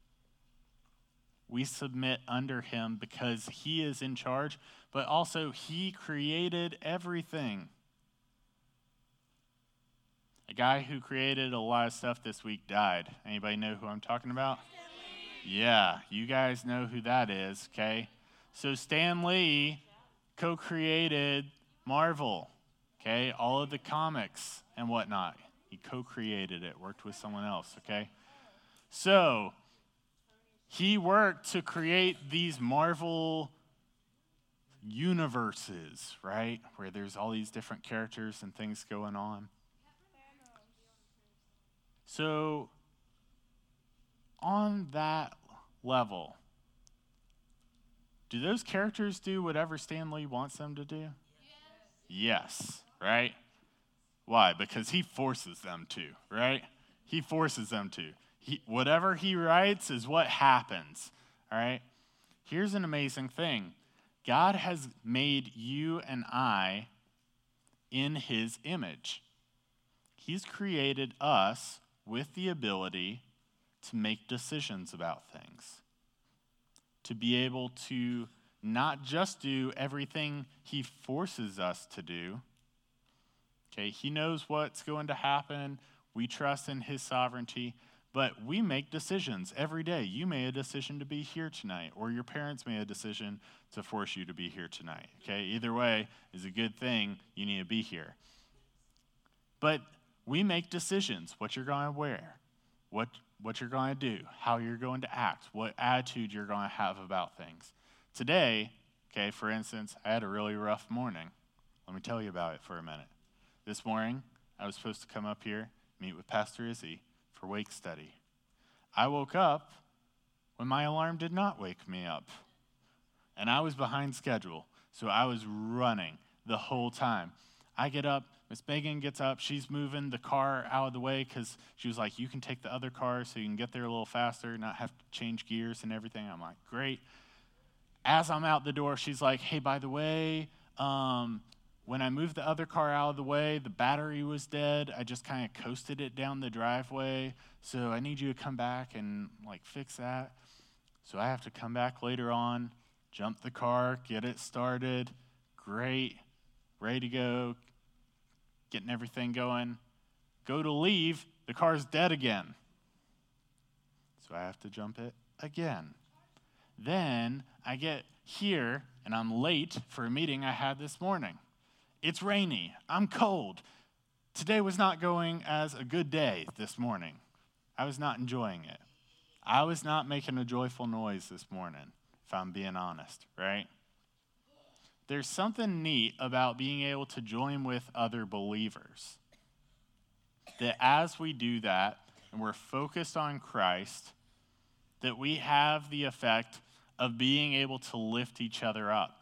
We submit under him because he is in charge, but also he created everything. A guy who created a lot of stuff this week died. Anybody know who I'm talking about? Yeah, you guys know who that is, okay? So Stan Lee co-created Marvel, okay? All of the comics and whatnot. He co-created it, worked with someone else, okay? So he worked to create these Marvel universes, right? Where there's all these different characters and things going on. So on that level, do those characters do whatever Stan Lee wants them to do? Yes, right? Why? Because he forces them to, right? He forces them to. Whatever he writes is what happens, all right? Here's an amazing thing. God has made you and I in his image. He's created us with the ability to make decisions about things, to be able to not just do everything he forces us to do. Okay, he knows what's going to happen. We trust in his sovereignty, but we make decisions every day. You made a decision to be here tonight, or your parents made a decision to force you to be here tonight. Okay, either way is a good thing. You need to be here. But we make decisions, what you're going to wear, what you're going to do, how you're going to act, what attitude you're going to have about things. Today, okay, for instance, I had a really rough morning. Let me tell you about it for a minute. This morning, I was supposed to come up here, meet with Pastor Izzy for wake study. I woke up when my alarm did not wake me up. And I was behind schedule, so I was running the whole time. I get up, Miss Megan gets up, she's moving the car out of the way because she was like, you can take the other car so you can get there a little faster, not have to change gears and everything. I'm like, great. As I'm out the door, she's like, hey, by the way, when I moved the other car out of the way, the battery was dead. I just kind of coasted it down the driveway, so I need you to come back and fix that. So I have to come back later on, jump the car, get it started, great, ready to go, getting everything going. Go to leave, the car's dead again. So I have to jump it again. Then I get here, and I'm late for a meeting I had this morning. It's rainy. I'm cold. Today was not going as a good day this morning. I was not enjoying it. I was not making a joyful noise this morning, if I'm being honest, right? There's something neat about being able to join with other believers. That as we do that, and we're focused on Christ, that we have the effect of being able to lift each other up,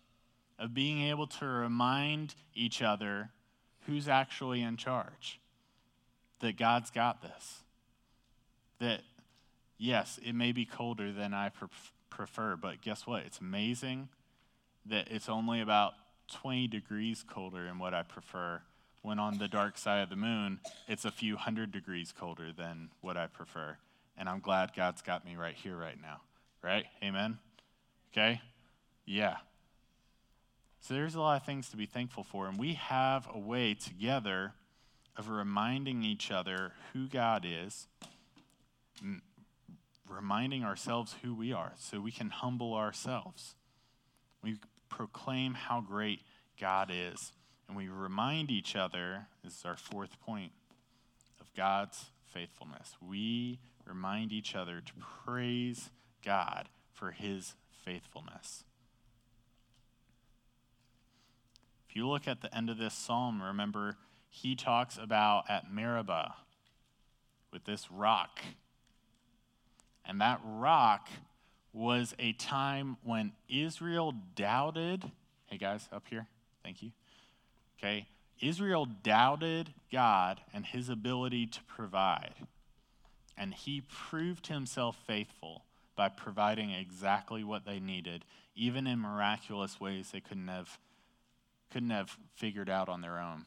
of being able to remind each other who's actually in charge, that God's got this, that, yes, it may be colder than I prefer, but guess what? It's amazing that it's only about 20 degrees colder than what I prefer, when on the dark side of the moon, it's a few hundred degrees colder than what I prefer. And I'm glad God's got me right here, right now. Right? Amen? Okay? Yeah. So there's a lot of things to be thankful for, and we have a way together of reminding each other who God is, reminding ourselves who we are, so we can humble ourselves. We proclaim how great God is, and we remind each other, this is our fourth point, of God's faithfulness. We remind each other to praise God for his faithfulness. If you look at the end of this psalm, remember, he talks about at Meribah with this rock. And that rock was a time when Israel doubted. Hey guys, up here. Thank you. Okay. Israel doubted God and his ability to provide. And he proved himself faithful by providing exactly what they needed, even in miraculous ways they couldn't have couldn't have figured out on their own.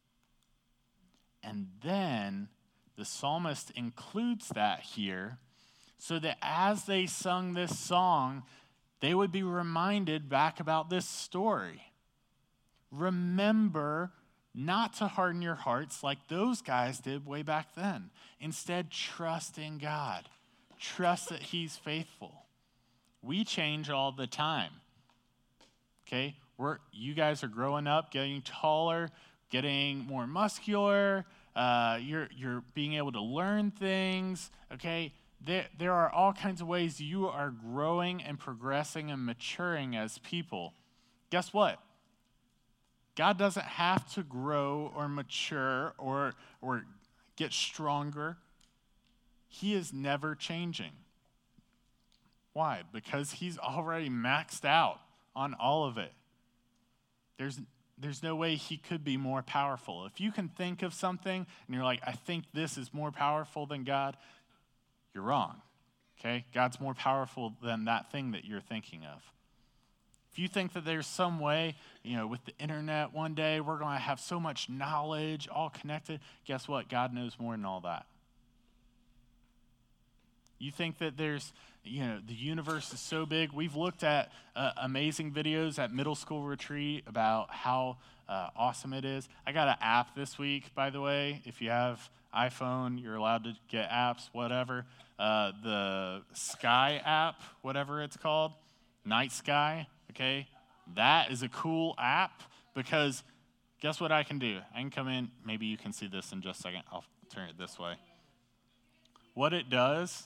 And then the psalmist includes that here so that as they sung this song, they would be reminded back about this story. Remember not to harden your hearts like those guys did way back then. Instead, trust in God. Trust that he's faithful. We change all the time. Okay? You guys are growing up, getting taller, getting more muscular. You're being able to learn things. Okay? There are all kinds of ways you are growing and progressing and maturing as people. Guess what? God doesn't have to grow or mature or get stronger. He is never changing. Why? Because he's already maxed out on all of it. There's no way he could be more powerful. If you can think of something and you're like, I think this is more powerful than God, you're wrong. Okay? God's more powerful than that thing that you're thinking of. If you think that there's some way, with the internet one day we're going to have so much knowledge all connected, guess what? God knows more than all that. You think that there's, the universe is so big. We've looked at amazing videos at middle school retreat about how awesome it is. I got an app this week, by the way. If you have iPhone, you're allowed to get apps, whatever. The Sky app, whatever it's called, Night Sky. Okay, that is a cool app because guess what I can do? I can come in. Maybe you can see this in just a second. I'll turn it this way. What it does.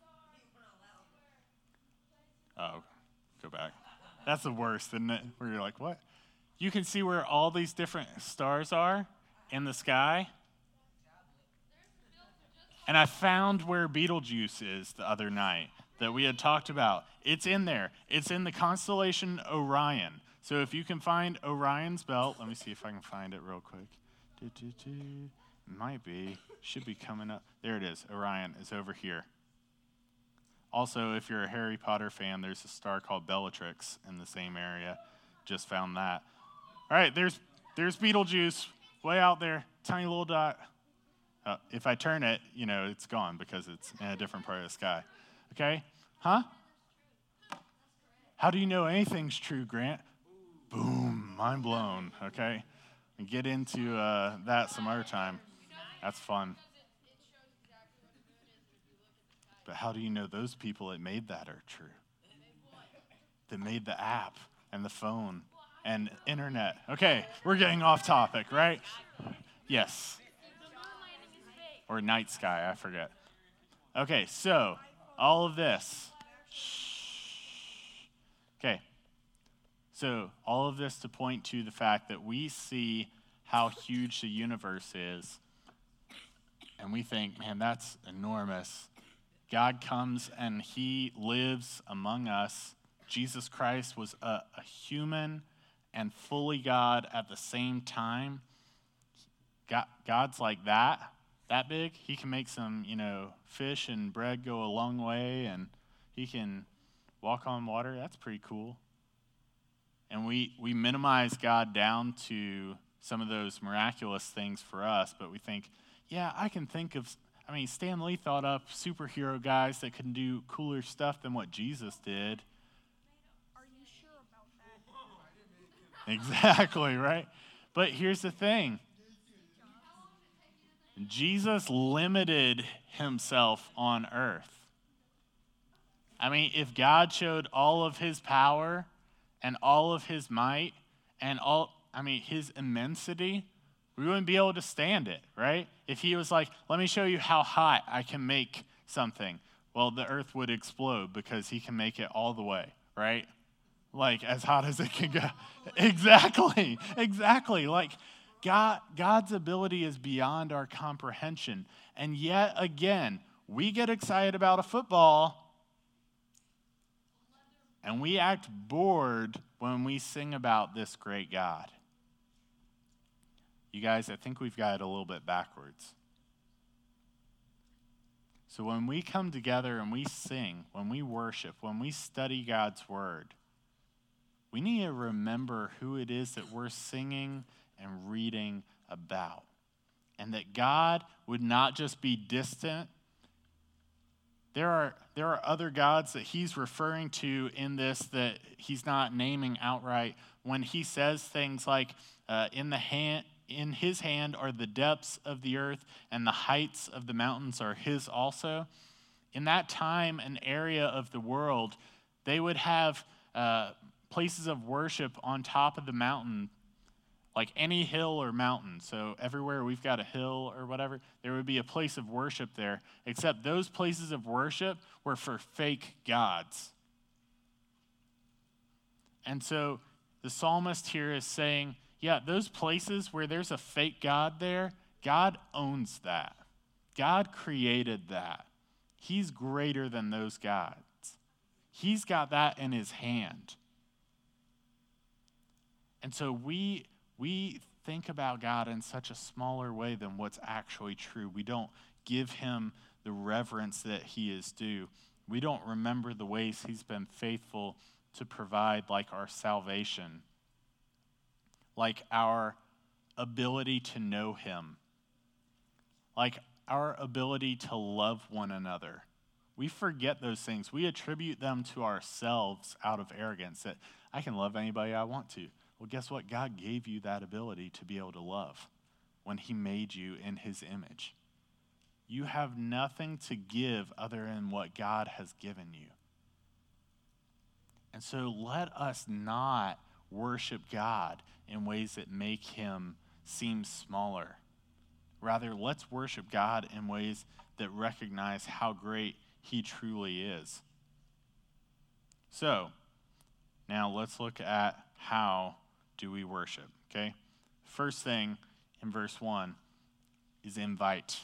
Oh, go back. That's the worst, isn't it? Where you're like, what? You can see where all these different stars are in the sky. And I found where Betelgeuse is the other night that we had talked about. It's in there. It's in the constellation Orion. So if you can find Orion's belt, let me see if I can find it real quick. Might be. Should be coming up. There it is. Orion is over here. Also, if you're a Harry Potter fan, there's a star called Bellatrix in the same area. Just found that. All right, there's Betelgeuse way out there. Tiny little dot. If I turn it, it's gone because it's in a different part of the sky. Okay? Huh? How do you know anything's true, Grant? Boom, mind blown, okay? And get into that some other time. That's fun. But how do you know those people that made that are true? That made the app and the phone and internet. Okay, we're getting off topic, right? Yes. Or night sky, I forget. Okay, so all of this. Okay, so all of this to point to the fact that we see how huge the universe is, and we think, man, that's enormous. God comes and he lives among us. Jesus Christ was a human and fully God at the same time. God's like that big. He can make some, fish and bread go a long way, and he can walk on water. That's pretty cool. And we minimize God down to some of those miraculous things for us, but we think, yeah, I can think of, Stan Lee thought up superhero guys that can do cooler stuff than what Jesus did. Are you sure about that? Exactly, right? But here's the thing. Jesus limited himself on earth. If God showed all of his power and all of his might and his immensity, we wouldn't be able to stand it, right? If he was like, let me show you how hot I can make something, well, the earth would explode because he can make it all the way, right? Like as hot as it can go. Exactly. Like God's ability is beyond our comprehension. And yet again, we get excited about a football and we act bored when we sing about this great God. You guys, I think we've got it a little bit backwards. So when we come together and we sing, when we worship, when we study God's word, we need to remember who it is that we're singing and reading about. And that God would not just be distant. There are other gods that he's referring to in this that he's not naming outright. When he says things like, in his hand are the depths of the earth, and the heights of the mountains are his also. In that time and area of the world, they would have places of worship on top of the mountain, like any hill or mountain. So everywhere we've got a hill or whatever, there would be a place of worship there, except those places of worship were for fake gods. And so the psalmist here is saying, yeah, those places where there's a fake God there, God owns that. God created that. He's greater than those gods. He's got that in his hand. And so we think about God in such a smaller way than what's actually true. We don't give him the reverence that he is due. We don't remember the ways he's been faithful to provide, like our salvation, like our ability to know him, like our ability to love one another. We forget those things. We attribute them to ourselves out of arrogance, that I can love anybody I want to. Well, guess what? God gave you that ability to be able to love when he made you in his image. You have nothing to give other than what God has given you. And so let us not worship God in ways that make him seem smaller. Rather, let's worship God in ways that recognize how great he truly is. So, now let's look at how do we worship, okay? First thing in verse 1 is invite.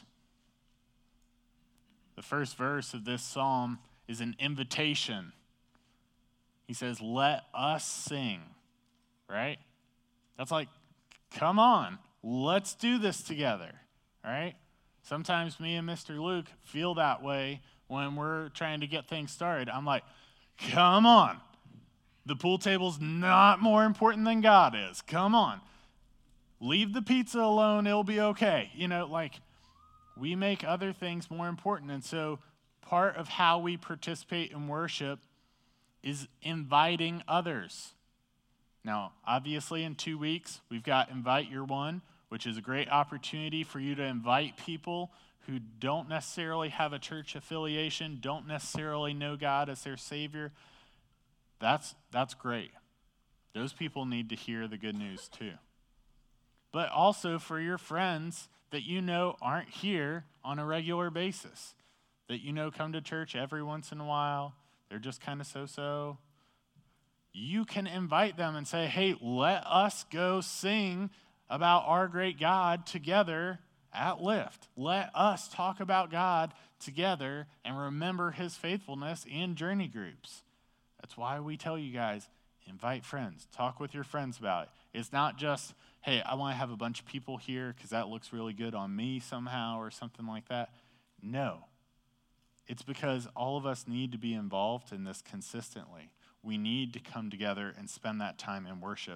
The first verse of this psalm is an invitation. He says, let us sing, right? That's like, come on, let's do this together, right? Sometimes me and Mr. Luke feel that way when we're trying to get things started. I'm like, come on. The pool table's not more important than God is. Come on. Leave the pizza alone. It'll be okay. We make other things more important. And so part of how we participate in worship is inviting others. Now, obviously, in 2 weeks, we've got Invite Your One, which is a great opportunity for you to invite people who don't necessarily have a church affiliation, don't necessarily know God as their Savior. That's great. Those people need to hear the good news too. But also for your friends that you know aren't here on a regular basis, that you know come to church every once in a while, they're just kind of so-so. You can invite them and say, hey, let us go sing about our great God together at Lift. Let us talk about God together and remember his faithfulness in journey groups. That's why we tell you guys, invite friends. Talk with your friends about it. It's not just, hey, I want to have a bunch of people here because that looks really good on me somehow or something like that. No. It's because all of us need to be involved in this consistently. We need to come together and spend that time in worship.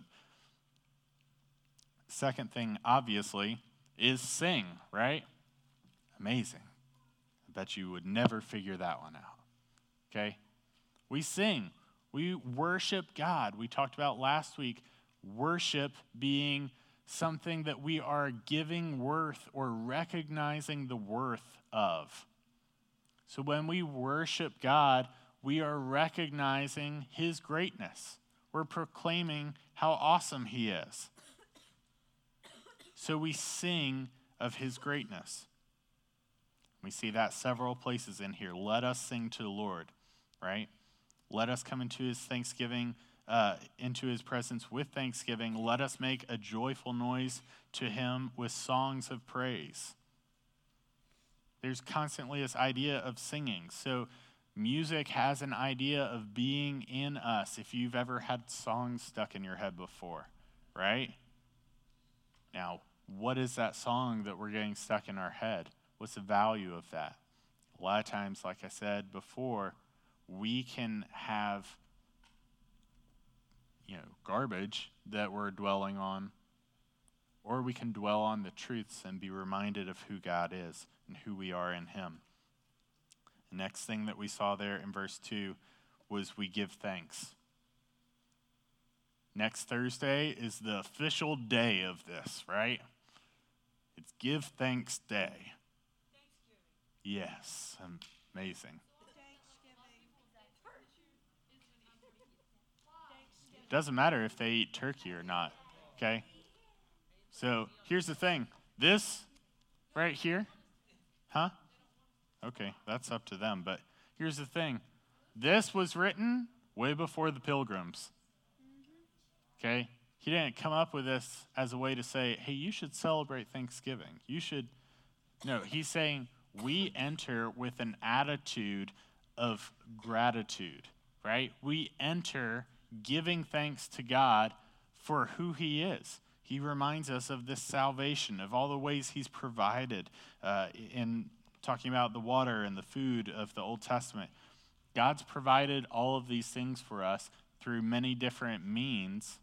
Second thing, obviously, is sing, right? Amazing. I bet you would never figure that one out. Okay? We sing. We worship God. We talked about last week, worship being something that we are giving worth or recognizing the worth of. So when we worship God, we are recognizing his greatness. We're proclaiming how awesome he is. So we sing of his greatness. We see that several places in here. Let us sing to the Lord, right? Let us come into his thanksgiving, into his presence with thanksgiving. Let us make a joyful noise to him with songs of praise. There's constantly this idea of singing. So music has an idea of being in us. If you've ever had songs stuck in your head before, right? Now, what is that song that we're getting stuck in our head? What's the value of that? A lot of times, like I said before, we can have garbage that we're dwelling on, or we can dwell on the truths and be reminded of who God is and who we are in him. The next thing that we saw there in verse 2 was we give thanks. Next Thursday is the official day of this, right? It's Give Thanks Day. Thanksgiving. Yes, amazing. Doesn't matter if they eat turkey or not, okay? So here's the thing. This right here, huh? Okay, that's up to them. But here's the thing. This was written way before the Pilgrims, okay? He didn't come up with this as a way to say, hey, you should celebrate Thanksgiving. No, he's saying we enter with an attitude of gratitude, right? We enter giving thanks to God for who he is. He reminds us of this salvation, of all the ways he's provided in talking about the water and the food of the Old Testament. God's provided all of these things for us through many different means.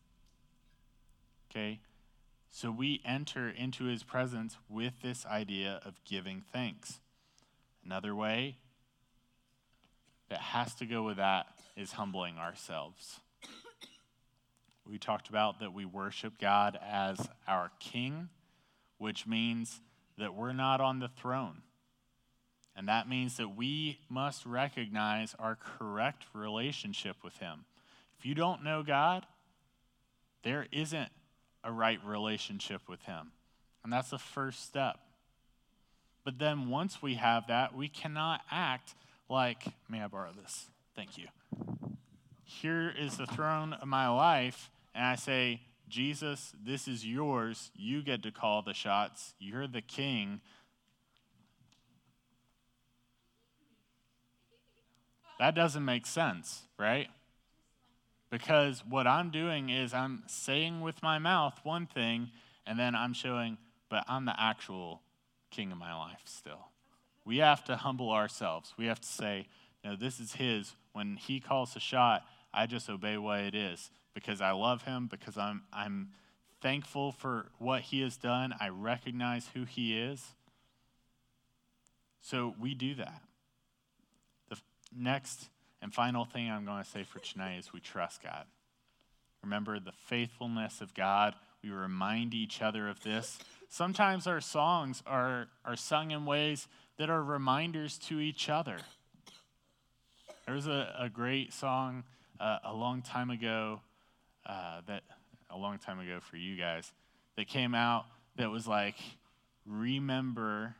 Okay? So we enter into his presence with this idea of giving thanks. Another way that has to go with that is humbling ourselves. We talked about that we worship God as our king, which means that we're not on the throne. And that means that we must recognize our correct relationship with him. If you don't know God, there isn't a right relationship with him. And that's the first step. But then once we have that, we cannot act like, may I borrow this? Thank you. Here is the throne of my life, and I say, Jesus, this is yours. You get to call the shots. You're the king. That doesn't make sense, right? Because what I'm doing is I'm saying with my mouth one thing, and then I'm showing, but I'm the actual king of my life still. We have to humble ourselves. We have to say, no, this is his. When he calls a shot, I just obey what it is because I love him, because I'm thankful for what he has done. I recognize who he is. So we do that. The next and final thing I'm going to say for tonight is we trust God. Remember the faithfulness of God. We remind each other of this. Sometimes our songs are sung in ways that are reminders to each other. There was a great song a long time ago for you guys that came out that was like, remember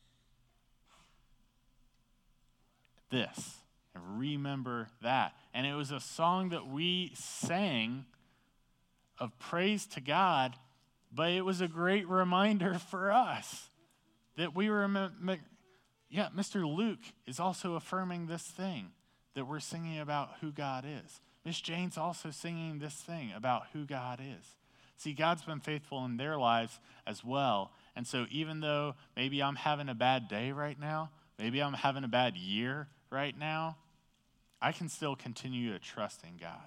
this and remember that. And it was a song that we sang of praise to God, but it was a great reminder for us that we remember. Yeah, Mr. Luke is also affirming this thing that we're singing about who God is. Miss Jane's also singing this thing about who God is. See, God's been faithful in their lives as well. And so even though maybe I'm having a bad day right now, maybe I'm having a bad year right now, I can still continue to trust in God.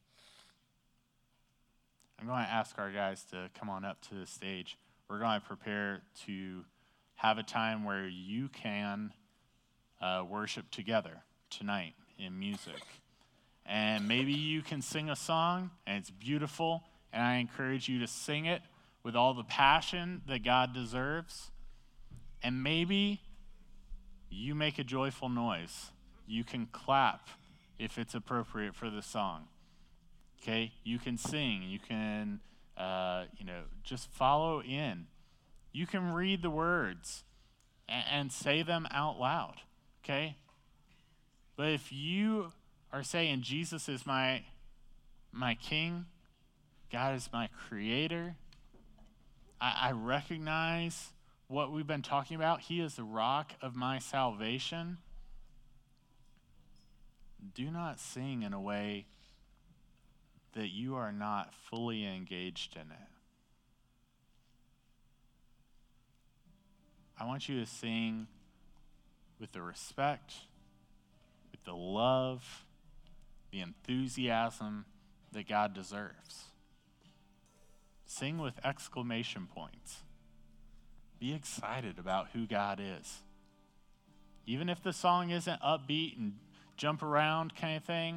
I'm going to ask our guys to come on up to the stage. We're going to prepare to have a time where you can worship together tonight in music. And maybe you can sing a song, and it's beautiful, and I encourage you to sing it with all the passion that God deserves. And maybe you make a joyful noise. You can clap if it's appropriate for the song. Okay? You can sing. You can, just follow in. You can read the words and say them out loud. Okay? But if you are saying Jesus is my king, God is my creator, I recognize what we've been talking about. He is the rock of my salvation. Do not sing in a way that you are not fully engaged in it. I want you to sing with the respect, with the love, the enthusiasm that God deserves. Sing with exclamation points. Be excited about who God is. Even if the song isn't upbeat and jump around kind of thing,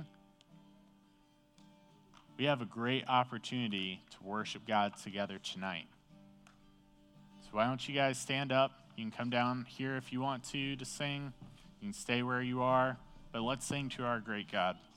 we have a great opportunity to worship God together tonight. So why don't you guys stand up? You can come down here if you want to sing. You can stay where you are, but let's sing to our great God.